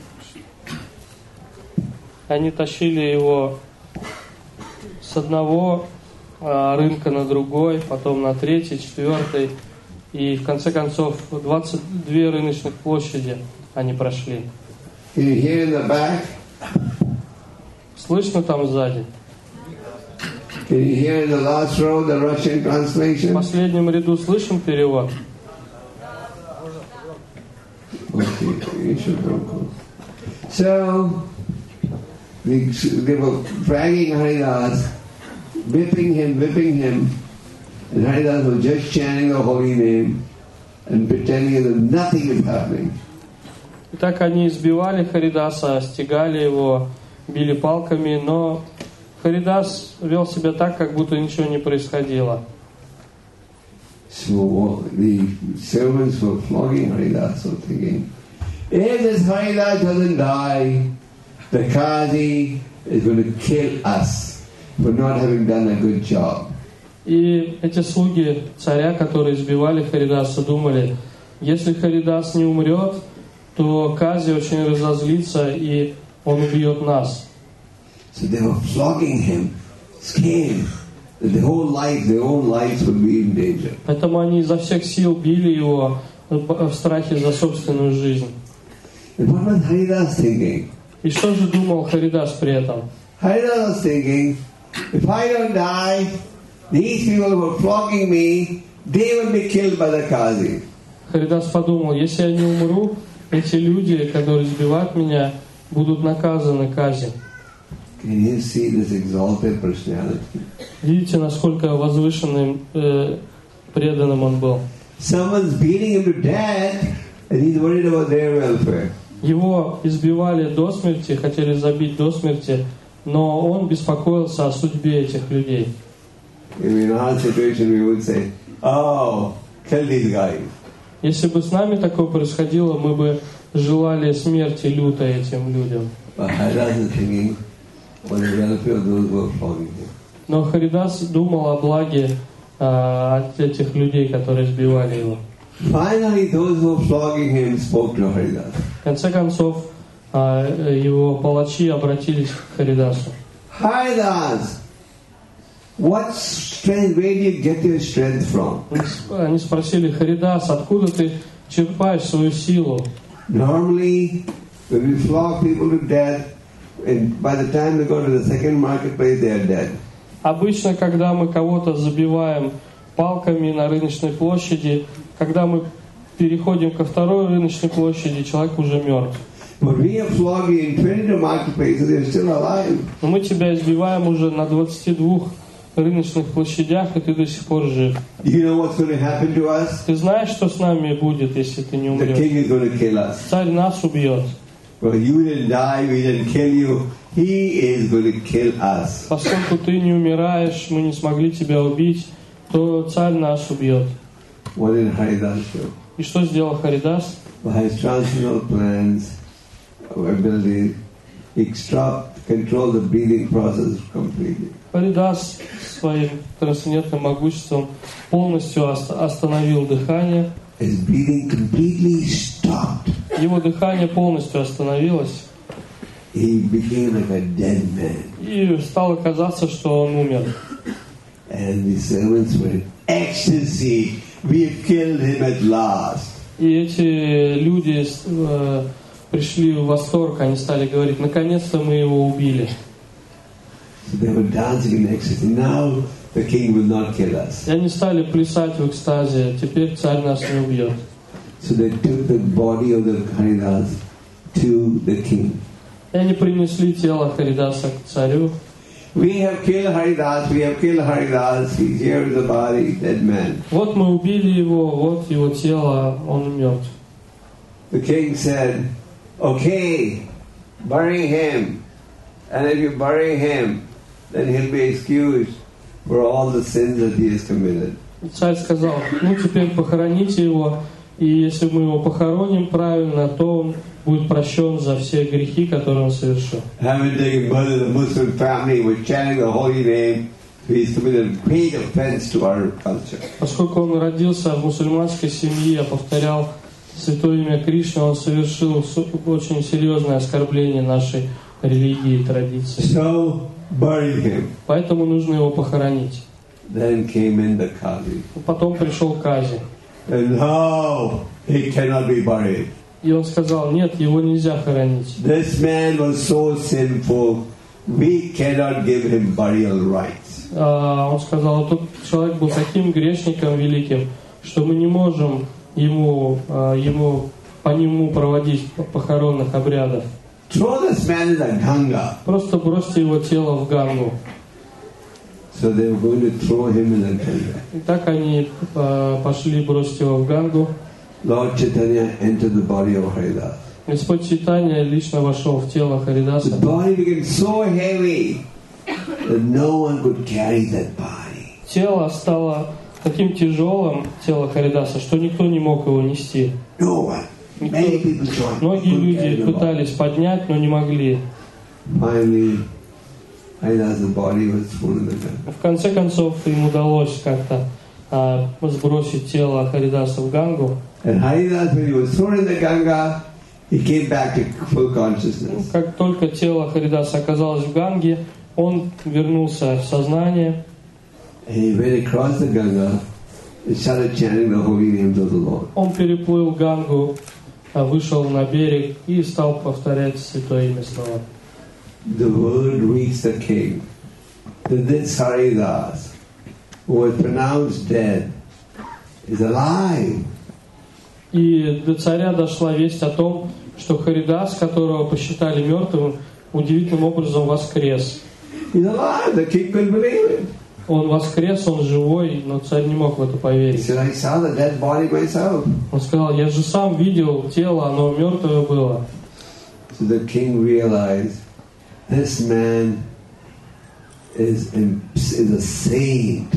они тащили его с одного а, рынка на другой, потом на третий, четвертый, и в конце концов двадцать две рыночных площади они прошли. Can you hear in the back? Слышно там сзади? Can you hear in the last row the Russian В translation? последнем ряду слышен перевод? Okay, you should go. So, they, they were dragging Haridas, whipping him, whipping him, and Haridas was just chanting the holy name and pretending that nothing is happening. И так они избивали Харидаса, стегали его, били палками, но Харидас вел себя так, как будто ничего не происходило. So the servants were flogging Haridas, so thinking, if this Haridas doesn't die, the Qazi is going to kill us for not having done a good job. И эти слуги царя, которые избивали Харидаса, думали, если Харидас не умрет, то Кази очень разозлится, и он убьет нас. So they were flogging him, scared that the whole life, their own lives would be in danger. Поэтому они изо всех сил били его в страхе за собственную жизнь. And what was Haridas thinking? И что же думал Харидас при этом? Haridas was thinking, if I don't die, these people who are flogging me, they will be killed by the Qazi. Харидас подумал, если я не умру, эти люди, которые избивают меня, будут наказаны Кази. Can you see this exalted personality? Видите, насколько возвышенным, э, преданным он был. Someone's beating him to death, and he's worried about their welfare. Его избивали до смерти, хотели забить до смерти, но он беспокоился о судьбе этих людей. In our situation, we would say, "Oh, kill these guys." Если бы с нами такое происходило, мы бы желали смерти лютой этим людям. But Haridas is thinking on the welfare of those who are flogging him. Но Харидас думал о благе а, от этих людей, которые избивали его. Finally, those who were flogging him spoke to Haridas. В конце концов, а, его палачи обратились к Харидасу. Haridas, what strength? Where do you get your strength from? Они спросили: Харидас, откуда ты черпаешь свою силу? Normally, when we flog people to death, and by the time they go to the second marketplace, they are dead. Обычно, когда мы кого-то забиваем палками на рыночной площади, когда мы переходим ко второй рыночной площади, человек уже мертв. But we are flogging in twenty-two marketplaces, they are still alive. Но мы тебя избиваем уже на двадцати двух рыночных площадях, и ты до сих пор жив. Do you know what's going to happen to us? Ты знаешь, что с нами будет, если ты не The умрешь? king is going to kill us. Царь нас убьет. Well, you didn't die, we didn't kill you. He is going to kill us. Поскольку ты не умираешь, мы не смогли тебя убить, то царь нас убьет. What did Haridas do? И что сделал Харидас? By his transcendental plans, ability, he stopped, control the breathing process completely. Харидас своим трансцендентным могуществом полностью остановил дыхание. His breathing completely stopped. Его дыхание полностью остановилось. He became like a dead man. И стало казаться, что он умер. And the servants were in ecstasy. We have killed him at last. И эти люди э, пришли в восторг, они стали говорить: наконец-то мы его убили. So they were dancing in ecstasy. Now the king will not kill us. И они стали плясать в экстазе: теперь царь нас не убьет. So they took the body of the Haridas to the king. И они принесли тело Харидаса к царю. We have killed Haridas, we have killed Haridas, he's here with the body, dead man. Вот мы убили его, вот его тело, он мертв. The king said, okay, bury him. And if you bury him, then he'll be excused for all the sins that he has committed. Царь сказал, ну теперь похороните его, и если мы его похороним правильно, то он будет прощен за все грехи, которые он совершил. Having taken birth in a Muslim family with chanting the holy name, he's committed great offense to our culture. Поскольку он родился в мусульманской семье, повторял святое имя Кришны, он совершил очень серьезное оскорбление нашей религии и традиции. So, bury him. Поэтому нужно его похоронить. Then came in the Qazi. Потом пришел Кази. And no, he cannot be buried. И он сказал, нет, его нельзя хоронить. This man was so sinful, we cannot give him burial rights. А, он сказал, этот человек был таким грешником великим, что мы не можем ему, а, ему по нему проводить похоронных обрядов. Throw this man in the Ganga. Просто бросьте его тело в Гангу. So they were going to throw him in the Ganga. И так они а, пошли бросить его в Гангу. Lord Chaitanya entered the body of Haridas. Господь Чайтанья лично вошел в тело Харидаса. The body became so heavy that no one could carry that body. Тело стало таким тяжелым, тело Харидаса, что никто не мог его нести. No one. Many people tried. Многие люди пытались поднять, но не могли. Finally, Haridas' body was thrown in the Ganga. В конце концов, им удалось как-то а, сбросить тело Харидаса в Гангу. And Haridas, when he was thrown in the Ganga, he came back to full consciousness. Как только тело Харидаса оказалось в Ганге, он вернулся в сознание. And he went across the Ganga and started chanting the holy names of the Lord. Он переплыл Гангу, вышел на берег и стал повторять святое имя слова. The word reached the king that this Haridas, who was pronounced dead, is alive. И до царя дошла весть о том, что Харидас, которого посчитали мертвым, удивительным образом воскрес. He's alive. The king couldn't believe it. Он воскрес, он живой, но царь не мог в это He поверить. said, I saw the dead body myself. Он сказал, я же сам видел тело, оно мертвое было. So the king realized this man is, is a saint.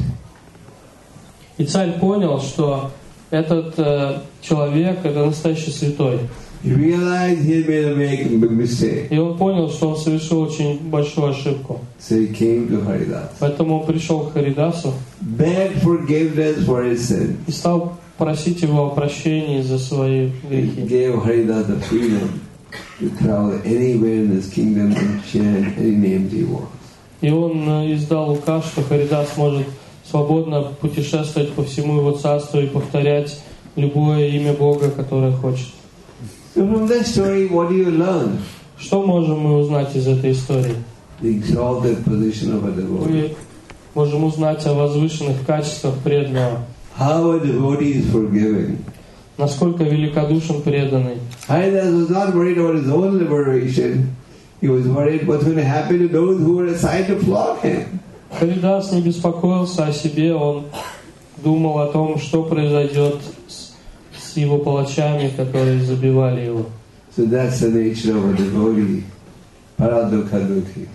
И царь понял, что этот э, человек, это настоящий святой. He realized he had made a big, big mistake. И он понял, что он совершил очень большую ошибку. So he came to Haridas. Поэтому он пришел к Харидасу Begged forgiveness for his sin. и стал просить его о прощении за свои He грехи. gave Haridas the freedom to travel anywhere in his kingdom and chant any names he wants. И он э, издал указ, что Харидас может свободно путешествовать по всему его царству и повторять любое имя Бога, которое хочет. So from that story, what do you learn? Что можем мы узнать из этой истории? The exalted position of a devotee. Мы можем узнать о возвышенных качествах преданного. How a devotee is forgiving. Насколько великодушен преданный. Haridas was not worried about his own liberation. He was worried what's going to happen to those who were assigned to flog him. Харидас не беспокоился о себе, он думал о том, что произойдет с, с его палачами, которые забивали его. So that's the nature of a devotee. Paradukha-dukhi.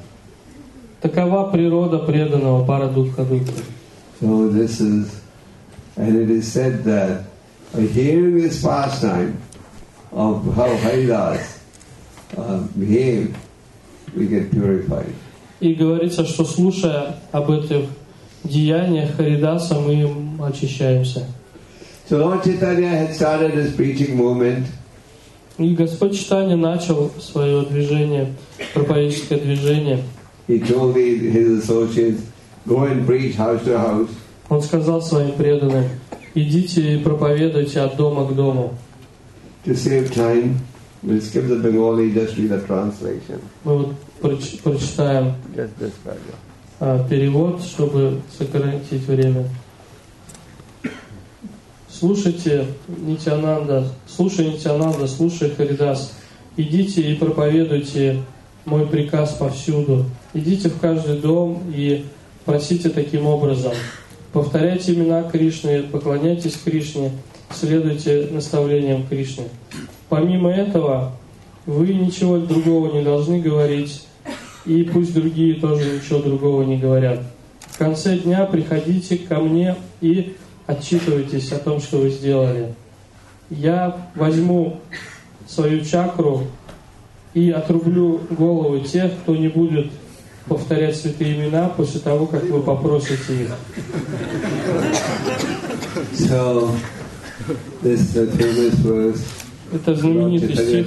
Такова природа преданного Парадукха-дукхи. So this is, and it is said that by hearing this pastime of how Haridas uh, behaved, we get purified. И говорится, что слушая об этих деяниях Харидаса, мы очищаемся. So Lord Chaitanya had started his preaching movement. И Господь Чайтанья начал свое движение, проповедческое движение. He told his associates, go and preach house to house. Он сказал своим преданным, идите и проповедуйте от дома к дому. To save time, we'll skip the Bengali, just read the translation. Мы вот проч- прочитаем Just this paragraph. а, перевод, чтобы сократить время. Слушайте, Нитянанда, слушай, Нитянанда, слушай, Харидас, идите и проповедуйте мой приказ повсюду. Идите в каждый дом и просите таким образом. Повторяйте имена Кришны, поклоняйтесь Кришне, следуйте наставлениям Кришны. Помимо этого, вы ничего другого не должны говорить, и пусть другие тоже ничего другого не говорят. В конце дня приходите ко мне и отчитывайтесь о том, что вы сделали. Я возьму свою чакру и отрублю головы тех, кто не будет повторять святые имена после того, как вы попросите их. So, this uh, famous verse, Это знаменитый стих,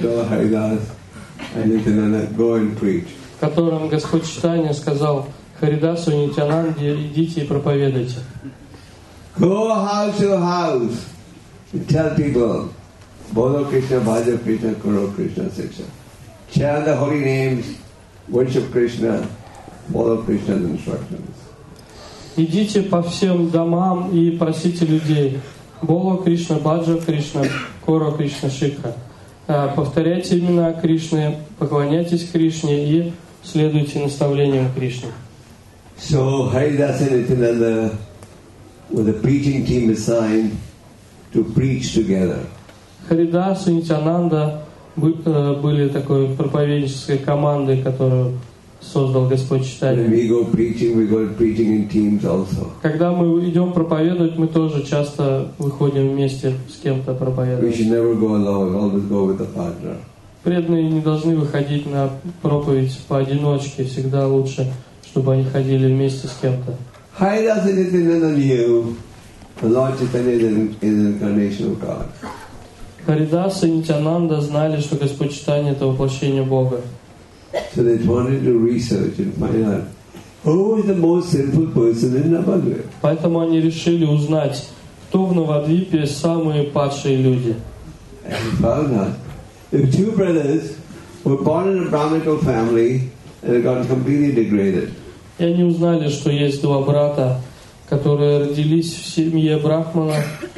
в котором Господь Чайтанья сказал Харидасу и Нитьянанде: идите и проповедуйте. Go house to house and tell people, Bolo Krishna, Bhaja Krishna, Kuro Krishna, et cetera. Chant the holy names, worship Krishna, follow Krishna's instructions. Идите по всем домам и просите людей: Боло Кришна, Баджа Кришна, Кора Кришна, Шикха. Повторяйте имена Кришны, поклоняйтесь Кришне и следуйте наставлениям Кришны. So Haridas and Nityananda were the preaching team assigned to preach together. Харидас и Нитьянанда были такой проповеднической командой, которую создал Господь Чайтанья. We go preaching, we go preaching in teams also. Когда мы идем проповедовать, мы тоже часто выходим вместе с кем-то We проповедовать. should never go alone, always go with a partner. Преданные не должны выходить на проповедь поодиночке, всегда лучше, чтобы они ходили вместе с кем-то. Haridas and Nityananda knew the Lord Chaitanya is an incarnation of God. Харидас и Нитьянанда знали, что Господь Чайтанья — это воплощение Бога. So they wanted to research and find out who is the most sinful person in Navadvip. Поэтому они решили узнать, кто в Навадвипе самые падшие люди. And they found out the two brothers were born in a Brahminical family and had gotten completely degraded. И они узнали, что есть два брата, которые родились в семье Брахмана,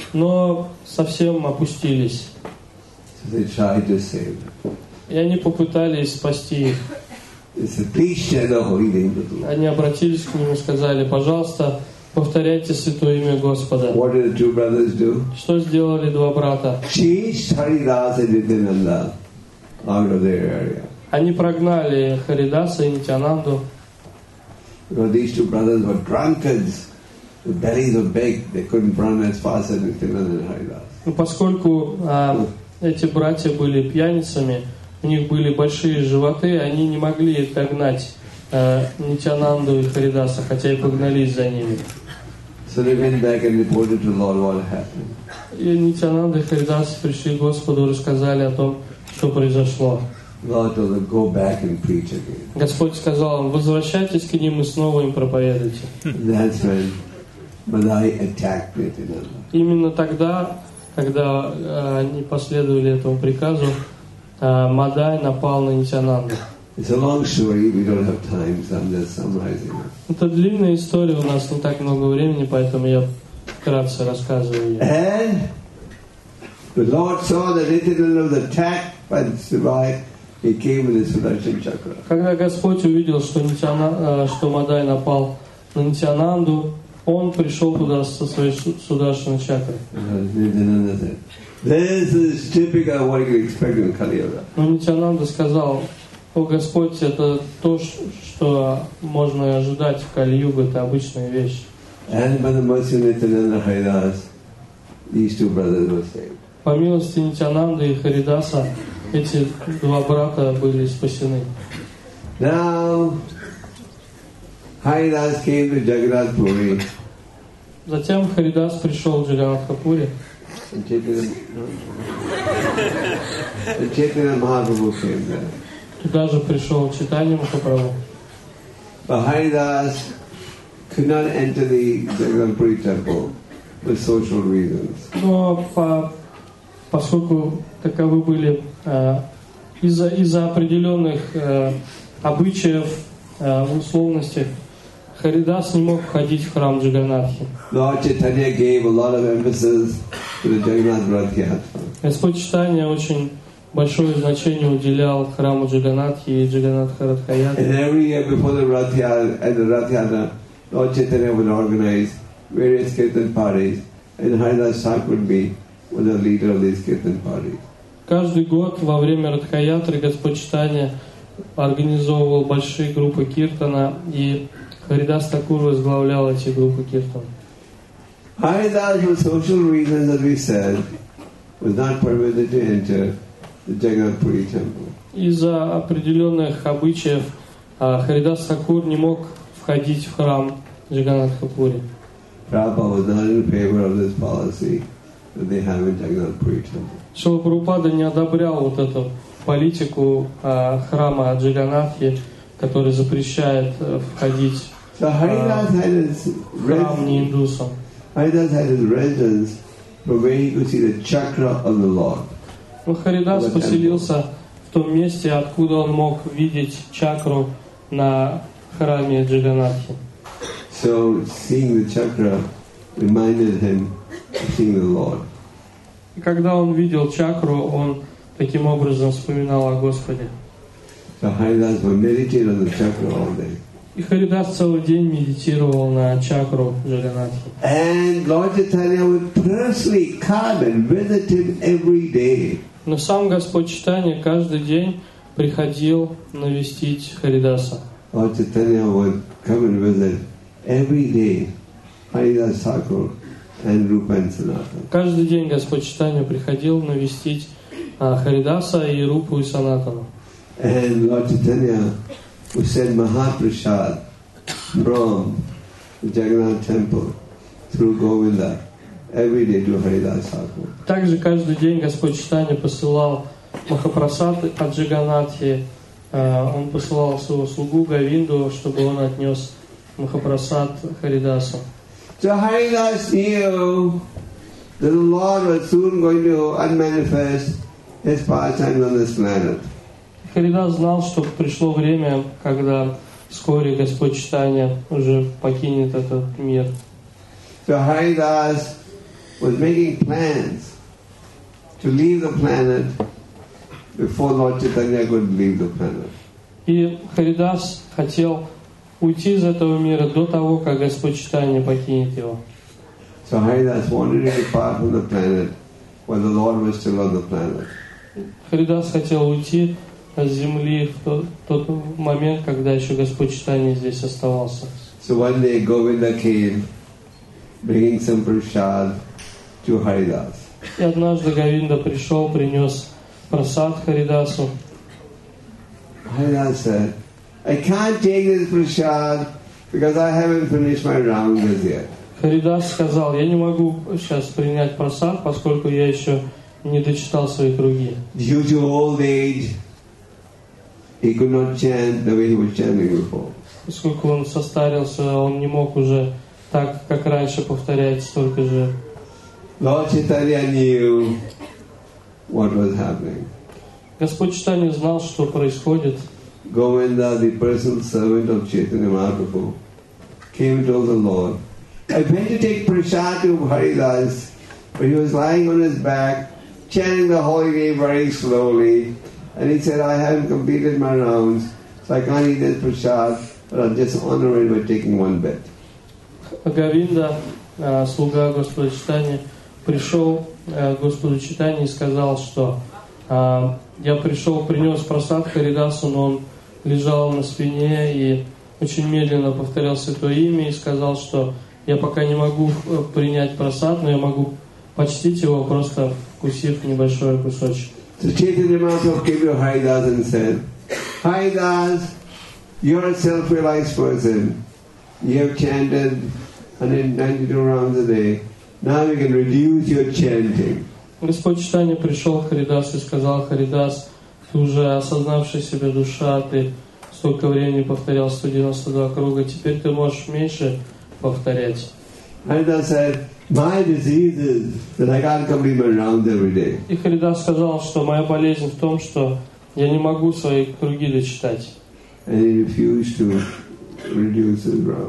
но совсем опустились. So they tried to save them. И они попытались спасти их. They said, please share the holy name of the Lord. Они обратились к нему и сказали: пожалуйста, повторяйте святое имя Господа. What did the two brothers do? Что сделали два брата? Chased Haridas and Nityananda out of their area. Они прогнали Харидаса и Нитьянанду, Because these two brothers were drunkards. The bellies were big. They couldn't run as fast as Nityananda and Haridas. ну, поскольку а, эти братья были пьяницами, у них были большие животы, они не могли догнать а, Нитьянанду и Харидаса, хотя и погнались за ними. So they went back and reported to the Lord what happened. И Нитьянанда и Харидас пришли к Господу и рассказали о том, что произошло. Lord told them, go back and preach again. Господь сказал им: возвращайтесь к ним и снова им проповедуйте. That's when Madai attacked Nityananda. Именно тогда, когда а, они последовали этому приказу, а, Мадай напал на Нитьянанду. It's a long story, we don't have time, so I'm just summarizing it. Это длинная история, у нас не так много времени, поэтому я вкратце рассказываю ее. And the Lord saw that Nityananda was attacked by the Sivai. He came with his Sudarshan Chakra. Когда Господь увидел, что, Нитьяна, что Мадай напал на Нитьянанду, он пришел туда со своей Сударшана чакрой. Nityananda said, this is typical what you can expect in Kali Yuga. Но Нитьянанда сказал: о Господь, это то, что можно ожидать в Кали-югу, это обычная вещь. And by the mercy of Nityananda and Haridas, these two brothers were saved. По милости Нитьянанды и Харидаса эти два брата были спасены. Now, Haridas came to Jagannath Puri. Затем Харидас пришел в Джаганнатхапури. And Chaitanya, and Chaitanya Mahaprabhu came there. Туда же пришел Чайтанья Махапрабху. But Haridas could not enter the Jagannath Puri temple for social reasons. Но по, поскольку таковы были э, из-за, из-за определенных э, обычаев, э, условностей, Харидас не мог входить в храм Джаганнатхи. Lord Chaitanya gave a lot of emphasis to the Jagannath Rath Yatra. Господь Чайтанья очень большое значение уделял храму Джаганатхи и Джаганатха Радхаяты. And every year before the Rath Yatra, at the Rath Yatra, Lord Chaitanya would organize various kirtan parties, and Haridas Thakur would be one of the leader of these kirtan parties. Каждый год во время Радхаятры Господь Чайтанья организовывал большие группы киртана, и Харидас Такур возглавлял эти группы киртана. Haridas, for social reasons, as we said, was not permitted to enter the Jagannath Puri temple. Из-за определенных обычаев Харидас Такур не мог входить в храм Джаганнатха Пури. Prabhupada was not in favor of this policy that they have in Jagannath Puri temple. Шрила Прабхупада не одобрял вот эту политику а, храма Джаганнатхи, который запрещает а, входить so а, в храм не индусам. Haridas had his residence from where he could see the chakra of the Lord. Но Харидас поселился в том месте, откуда он мог видеть чакру на храме Джаганнатхи. So seeing the chakra reminded him of seeing the Lord. И когда он видел чакру, он таким образом вспоминал о Господе. So Haridas would meditate on the chakra all day. И Харидас целый день медитировал на чакру Джаганнатхи. And Lord Chaitanya would personally come and visit him every day. Но сам Господь Чайтанья каждый день приходил навестить Харидаса. Lord Chaitanya would come and visit every day Haridas Thakur and Rupa and Sanatana. Каждый день Господь Чайтанья приходил навестить а, Харидаса и Рупу и Санатану. And Lord Chaitanya would send Mahaprasad from the Jagannath temple through Govinda every day to Haridas Thakur. Также каждый день Господь Чайтанья посылал Махапрасад от Джаганнатхи. А, он посылал своего слугу Говинду, чтобы он отнес Махапрасад Харидасу. So Haridas knew that the Lord was soon going to unmanifest his pastimes on this planet. Харидас знал, что пришло время, когда вскоре Господь Чайтанья уже покинет этот мир. So Haridas was making plans to leave the planet before Lord Chaitanya could leave the planet. И Харидас хотел уйти из этого мира до того, как Господь Чайтанья покинет его. So Haridas wanted to depart from the planet while the Lord was still on the planet. Харидас хотел уйти с земли в тот, тот момент, когда еще Господь Чайтанья здесь оставался. So one day Govinda came bringing some prasad to Haridas. И однажды Говинда пришел, принес прасад Харидасу. Haridas said, I can't take this prasad because I haven't finished my rounds as yet. Харидас сказал, я не могу сейчас принять прасад, поскольку я еще не дочитал свои круги. Due to old age, he could not chant the way he was chanting before. Поскольку он состарился, он не мог уже так, как раньше, повторять столько же. Lord Chaitanya knew what was happening. Господь Чайтанья знал, что происходит. Govinda, the personal servant of Chaitanya Mahaprabhu, came and told the Lord, I went to take prasad to Haridas, but he was lying on his back, chanting the holy name very slowly, and he said, I haven't completed my rounds, so I can't eat this prasad, but I'll just honor it by taking one bit. Говинда, слуга Господа Чайтаньи, пришел к Господу Чайтаньи и сказал, что я пришел, принес прасад Харидасу, но он лежал на спине и очень медленно повторял Святое Имя и сказал, что я пока не могу принять прасад, но я могу почтить его, просто вкусив небольшой кусочек. So Chaitanya Mahaprabhu came to Haridas and said, Haridas, you're a self-realized person. You have chanted one hundred ninety-two rounds a day. Now you can reduce your chanting. Господь Чайтанья пришел к Харидасу и сказал, Харидас, ты уже осознавший себя душа, ты столько времени повторял сто девяносто два круга, теперь ты можешь меньше повторять. Haridas said, my disease is that I can't complete my rounds every day. И Харидас сказал, что моя болезнь в том, что я не могу свои круги дочитать. And he refused to reduce his rounds.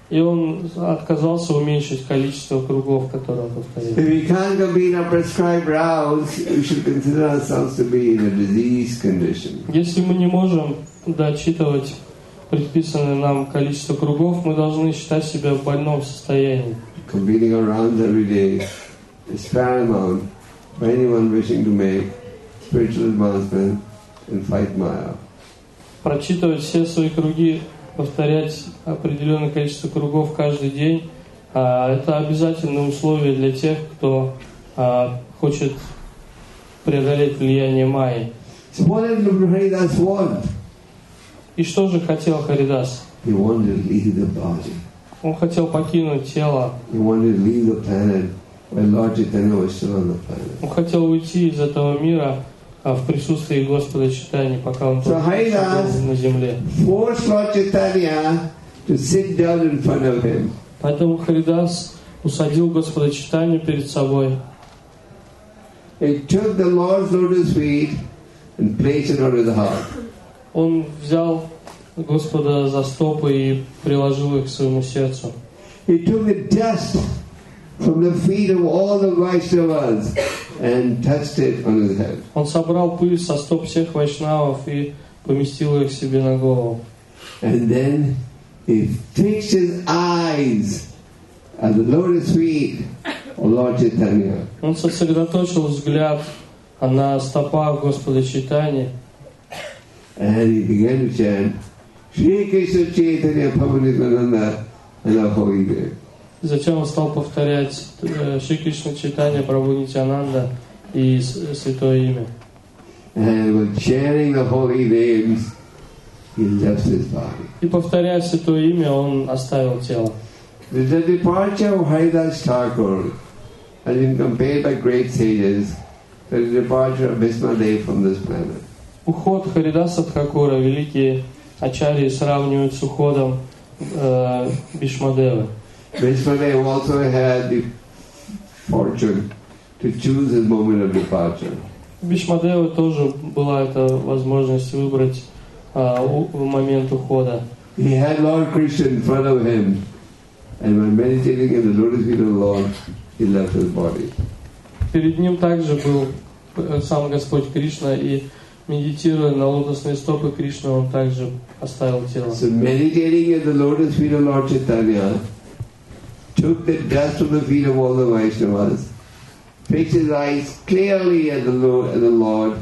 И он отказался уменьшить количество кругов, которые он повторял. If we can't complete our prescribed rounds, we should consider ourselves to be in a disease condition. Если мы не можем дочитывать предписанное нам количество кругов, мы должны считать себя в больном состоянии. Completing our rounds every day is paramount for anyone wishing to make spiritual advancement and fight Maya. Прочитывать все свои круги, повторять определенное количество кругов каждый день, а, это обязательное условие для тех, кто а, хочет преодолеть влияние Майи. So what did Haridas want? И что же хотел Харидас? He wanted to leave the body. Он хотел покинуть тело. He wanted to leave the planet while Lord Chaitanya was still on the planet. Он хотел уйти из этого мира а, в присутствии Господа Чайтаньи, пока он So Haridas был на земле. forced Lord Chaitanya to sit down in front of him. Поэтому Харидас усадил Господа Чайтанью перед собой. He took the Lord's lotus feet and placed it on his heart. Он взял Господа за стопы и приложил их к своему сердцу. He took the dust from the feet of all the Vaishnavas and touched it on his head. Он собрал пыль со стоп всех вайшнавов и поместил их себе на голову. And then he fixed his eyes at the lotus feet of Lord Chaitanya. Он сосредоточил взгляд на стопах Господа Чайтаньи. And he began to chant Shri Krishna Chaitanya Prabhu-Nityananda and Ahoide. Затем он стал повторять Шри Кришна Чайтанья Прабху Нитьянанда и Святое Имя. And with chanting the holy names, he left his body. И повторяя Святое Имя, он оставил тело. The departure of Haridas Thakur has been compared by great sages to the departure of Bhismadev from this planet. Уход Харидаса Тхакура великие ачарьи сравнивают с уходом э, Бишмадевы. Bhismadev also had the fortune to choose his moment of departure. Бишмадевы тоже была эта возможность выбрать э, у, момент ухода. He had Lord Krishna in front of him, and when meditating in the lotus feet of the Lord, he left his body. Перед ним также был сам Господь Кришна, и медитируя на лотосные стопы Кришны, он также оставил тело. So meditating at the lotus feet of Lord Chaitanya, took the dust from the feet of all the Vaishnavas, fixed his eyes clearly at the Lord, at the Lord,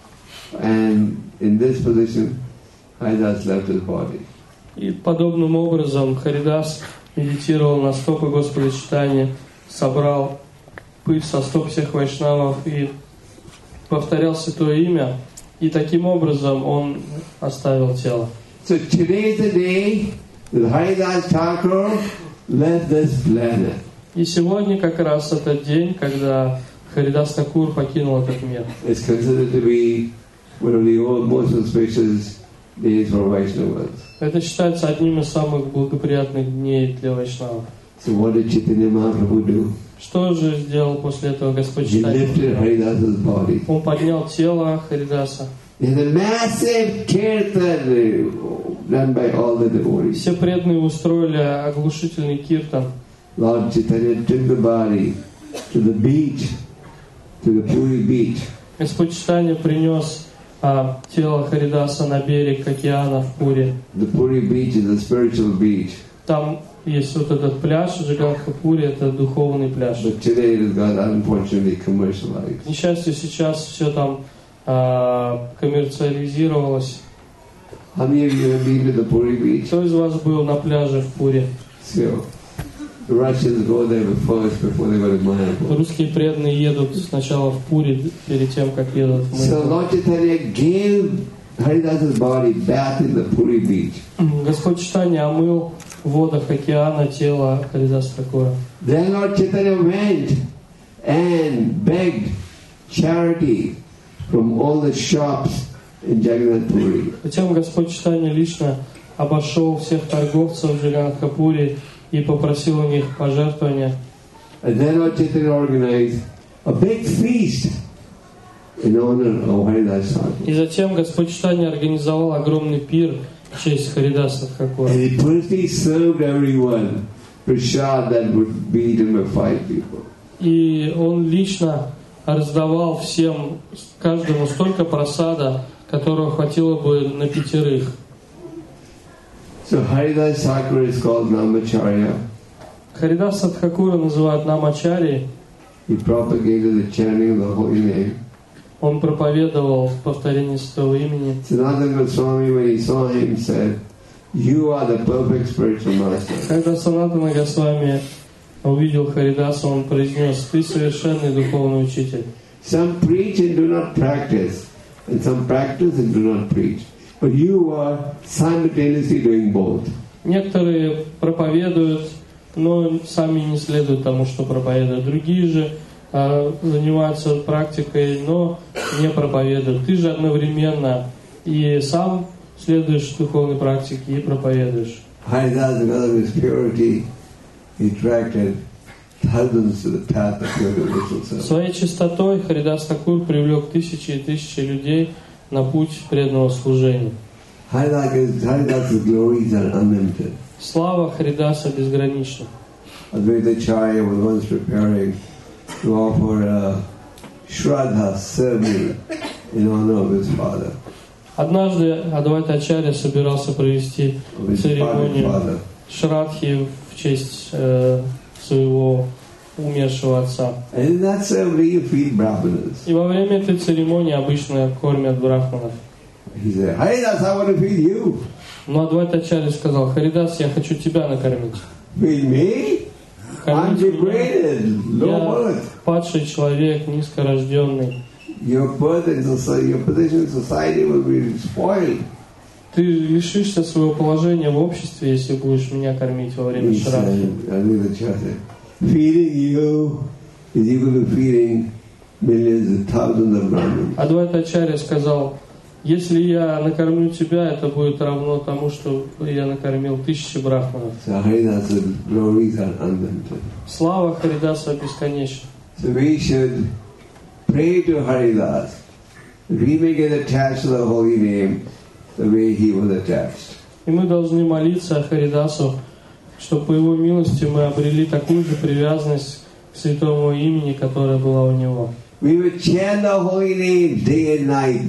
and in this position, Haridas left his body. И подобным образом Харидас медитировал на стопы Господа Чайтаньи, собрал пыль со стоп всех вайшнавов и повторял Святое Имя, и таким образом он оставил тело. So today is the day that Haridas Thakur left this planet. И сегодня как раз этот день, когда Харидас Такур покинул этот мир. It's considered to be one of the old, most auspicious days for Vaishnavas. Это считается одним из самых благоприятных дней для вайшнавов. So what did Chaitanya Mahaprabhu do? Что же сделал после этого Господь He lifted Чайтанья? Haridas's body. Он поднял тело Харидаса. There's a massive kirtan done by all the devotees. Все преданные устроили оглушительный киртан. Lord Chaitanya took the body to the beach, to the Puri beach. Господь Чайтанья принес а, тело Харидаса на берег океана в Пури. The Puri beach is a spiritual beach. Там есть вот этот пляж, Джаганатха-Пури, это духовный пляж. But today it has got unfortunately commercialized. К несчастью, сейчас все там а, коммерциализировалось. How many of you have been to the Puri beach? Кто из вас был на пляже в Пури? So, the Russians go there first before they go to Mayapur. Русские преданные едут сначала в Пури, перед тем, как едут в So Майяпур. Lord Chaitanya gave Haridas's body bath in the Puri beach. Господь Чайтанья омыл в водах океана тело Харидаса Такура. Then Lord Chaitanya went and begged charity from all the shops in Jagannath Puri. Затем Господь Чайтанья лично обошел всех торговцев в Джаганатха-Пури и попросил у них пожертвования. And then Lord Chaitanya organized a big feast in honor of Haridas Thakur. И затем Господь Чайтанья организовал огромный пир в честь Харидаса Тхакура. And he personally served everyone. Prasad that would beat him or fight people. И он лично раздавал всем, каждому столько просада, которого хватило бы на пятерых. So Haridas Thakur is called Namacharya. Харидаса Тхакура называют Намачари. He propagated the chanting of the holy name. Он проповедовал повторение святого имени. Sanatana Goswami, when he saw him, said, "You are the perfect spiritual master." Когда Санатана Госвами увидел Харидаса, он произнес: «Ты совершенный духовный учитель». Some preach and do not practice, and some practice and do not preach. But you are simultaneously doing both. Некоторые проповедуют, но сами не следуют тому, что проповедуют. Другие же э, занимаются практикой, но не проповедуют. Ты же одновременно и сам следуешь духовной практике и проповедуешь. Haridas, because of his purity, he attracted thousands to the path of pure devotional service. Своей чистотой Харидас Тхакур привлек тысячи и тысячи людей на путь преданного служения. Haridas's glories are unlimited. Слава Харидаса безгранична. Advaitacharya was once preparing to offer a Shraddha ceremony in honor of his father. Однажды Адвайтачарья собирался провести церемонию Шрадхи в честь э, своего умершего отца. And in that ceremony you feed brahmanas. И во время этой церемонии обычно кормят брахманов. He said, Haridas, I want to feed you. Но Адвайтачарья сказал: Харидас, я хочу тебя накормить. Feed me? I'm degraded, low Я birth. падший человек, низкорожденный. Your birth in society, your position in society will be spoiled. Ты лишишься своего положения в обществе, если будешь меня кормить во время He Шрадхи. said, feeding you is equal to feeding millions and thousands of brahmins. Адвайтачарья сказал: если я накормлю тебя, это будет равно тому, что я накормил тысячи брахманов. So Haridas's glories are unlimited. Слава Харидаса бесконечна. So we should pray to Haridas that we may get attached to the holy name the way he was attached. И мы должны молиться Харидасу, чтобы по его милости мы обрели такую же привязанность к святому имени, которая была у него. We would chant the holy name day and night.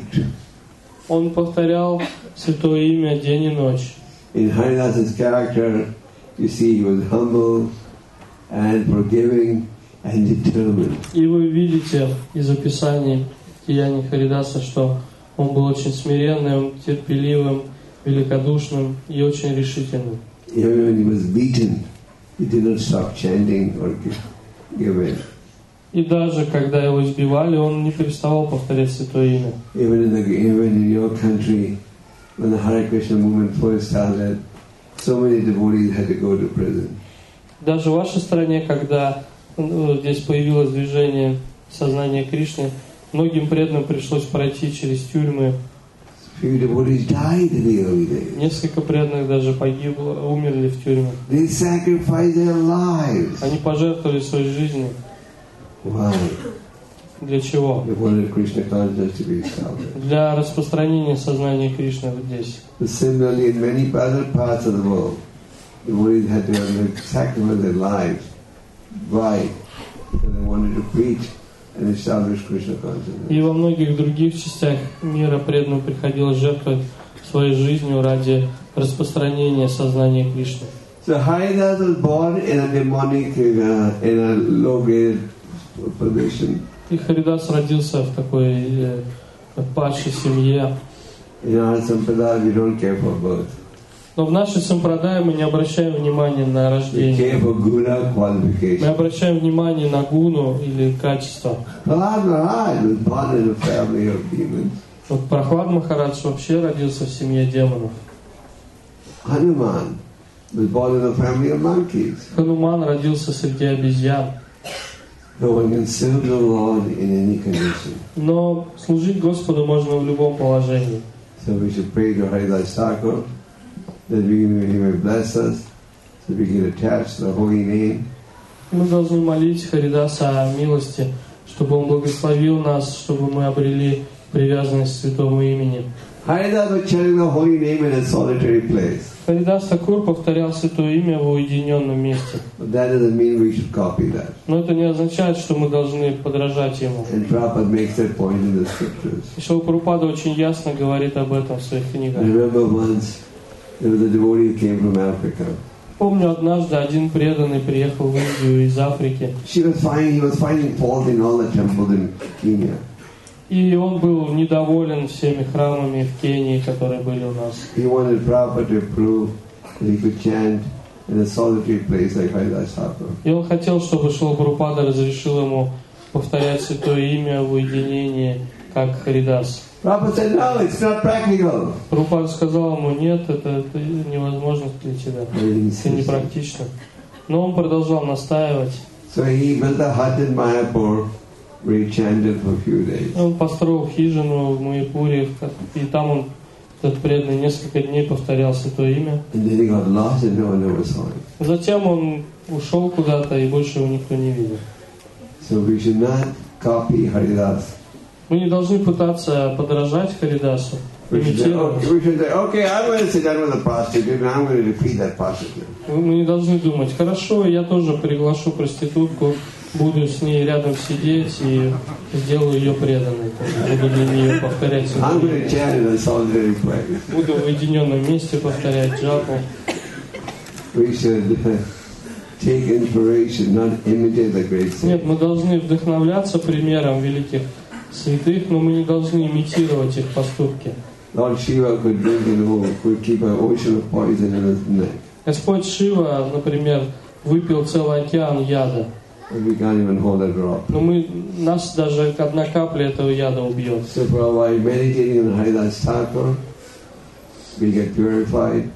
Он повторял святое имя день и ночь. In Haridas's character, you see he was humble and forgiving and determined. И вы видите из описаний деяний Харидаса, что он был очень смиренным, терпеливым, великодушным и очень решительным. Even when he was beaten, he did not stop chanting or give in. И даже когда его избивали, он не переставал повторять святое имя. Even in, the, even in your country, when the Hare Krishna movement first started, so many devotees had to go to prison. Даже в вашей стране, когда ну, здесь появилось движение сознания Кришны, многим преданным пришлось пройти через тюрьмы. Few devotees died in the early days. Несколько преданных даже погибло, умерли в тюрьме. They sacrificed their lives. Они пожертвовали своей жизнью. Why? Для чего? They wanted Krishna consciousness to be established. Для распространения сознания Кришны здесь. But similarly, in many other parts of the world, devotees had to have sacrificed their lives. Why? Because they wanted to preach and establish Krishna consciousness. И во многих других частях мира преданным приходилось жертвовать своей жизнью ради распространения сознания Кришны. So Haridas was born in a demonic, uh, in a low-grade position. И Харидас родился в такой э, падшей семье. In our sampradaya, we don't care for birth. Но в нашей сампрадае мы не обращаем внимания на We рождение. care for guna Мы qualification. обращаем внимание на гуну или качество. Prahlad Maharaj was born in a family of demons. Вот Прахлад Махарадж вообще родился в семье демонов. Hanuman was born in a family of monkeys. Хануман родился среди обезьян. No one can serve the Lord in any condition. Но служить Господу можно в любом положении. So we should pray to Haridas Thakur that we, he may bless us, so we can attach the holy name. Мы должны молить Харидаса о милости, чтобы он благословил нас, чтобы мы обрели привязанность к святому имени. Haridas was chanting the holy name in a solitary place. Харидас Такур повторял святое имя в уединенном месте. But that doesn't mean we should copy that. Но это не означает, что мы должны подражать ему. And Prabhupada makes that point in the scriptures. И Шрила Прабхупада очень ясно говорит об этом в своих книгах. I remember once there was a devotee who came from Africa. Помню, однажды один преданный приехал в Индию из Африки. She was finding, he was finding fault in all the temples in Kenya. И он был недоволен всеми храмами в Кении, которые были у нас. He wanted Prabhupada to prove that he could chant in a solitary place like Haridas Thakur. И он хотел, чтобы Шрила Прабхупада разрешил ему повторять святое имя в уединении, как Харидас. Prabhupada said, no, it's not practical. Прабхупада сказал ему, нет, это, это невозможно для тебя, это непрактично. Но он продолжал настаивать. So he built a hut in Mayapur where he chanted for a few days. Он построил хижину в Майяпуре, и там он, этот преданный, несколько дней повторял святое имя. And then he got lost and no one ever saw him. Затем он ушел куда-то, и больше его никто не видел. So we should not copy Haridas. Мы не должны пытаться подражать Харидасу, We should say, имитировать. okay, we should say, okay, I'm going to sit down with a prostitute and I'm going to repeat that prostitute. Мы не должны думать, хорошо, я тоже приглашу проститутку, буду с ней рядом сидеть и сделаю ее преданной. Буду для нее повторять святое I'm going имя. to chant in a solitary place. Буду в уединенном месте повторять джапу. We should take inspiration, not imitate the great saints. Нет, мы должны вдохновляться примером великих святых, но мы не должны имитировать их поступки. Lord Shiva could drink, you know, could keep an ocean of poison in his neck. Господь Шива, например, выпил целый океан яда. And we can't even hold a drop. Но мы, нас даже одна капля этого яда убьет. So while meditating on Haridas Thakur, we get purified.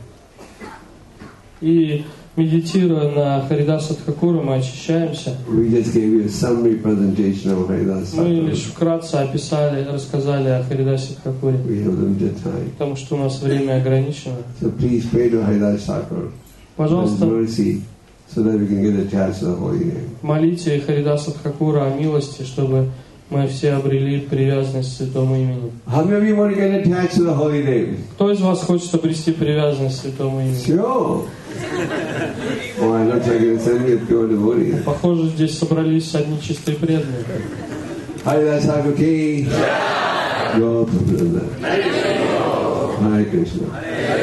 И медитируя на Харидаса Тхакура, мы очищаемся. We just gave you a summary presentation of Haridas Мы Thakur. лишь вкратце описали, рассказали о Харидасе Тхакуре, We have limited time. потому что у нас время ограничено. So please pray to Haridas Thakur. For his Пожалуйста, mercy, so that we can get attached to the holy name. молите Харидаса Тхакура о милости, чтобы мы все обрели привязанность к святому имени. How many of you want to get attached to the holy name? Кто из вас хочет обрести привязанность к святому имени? Sure. Oh, I looks like it's only a pure devotee. Похоже, здесь собрались одни чистые преданные. Haridas Thakur ki. Jai Prabhupada. Hare Krishna.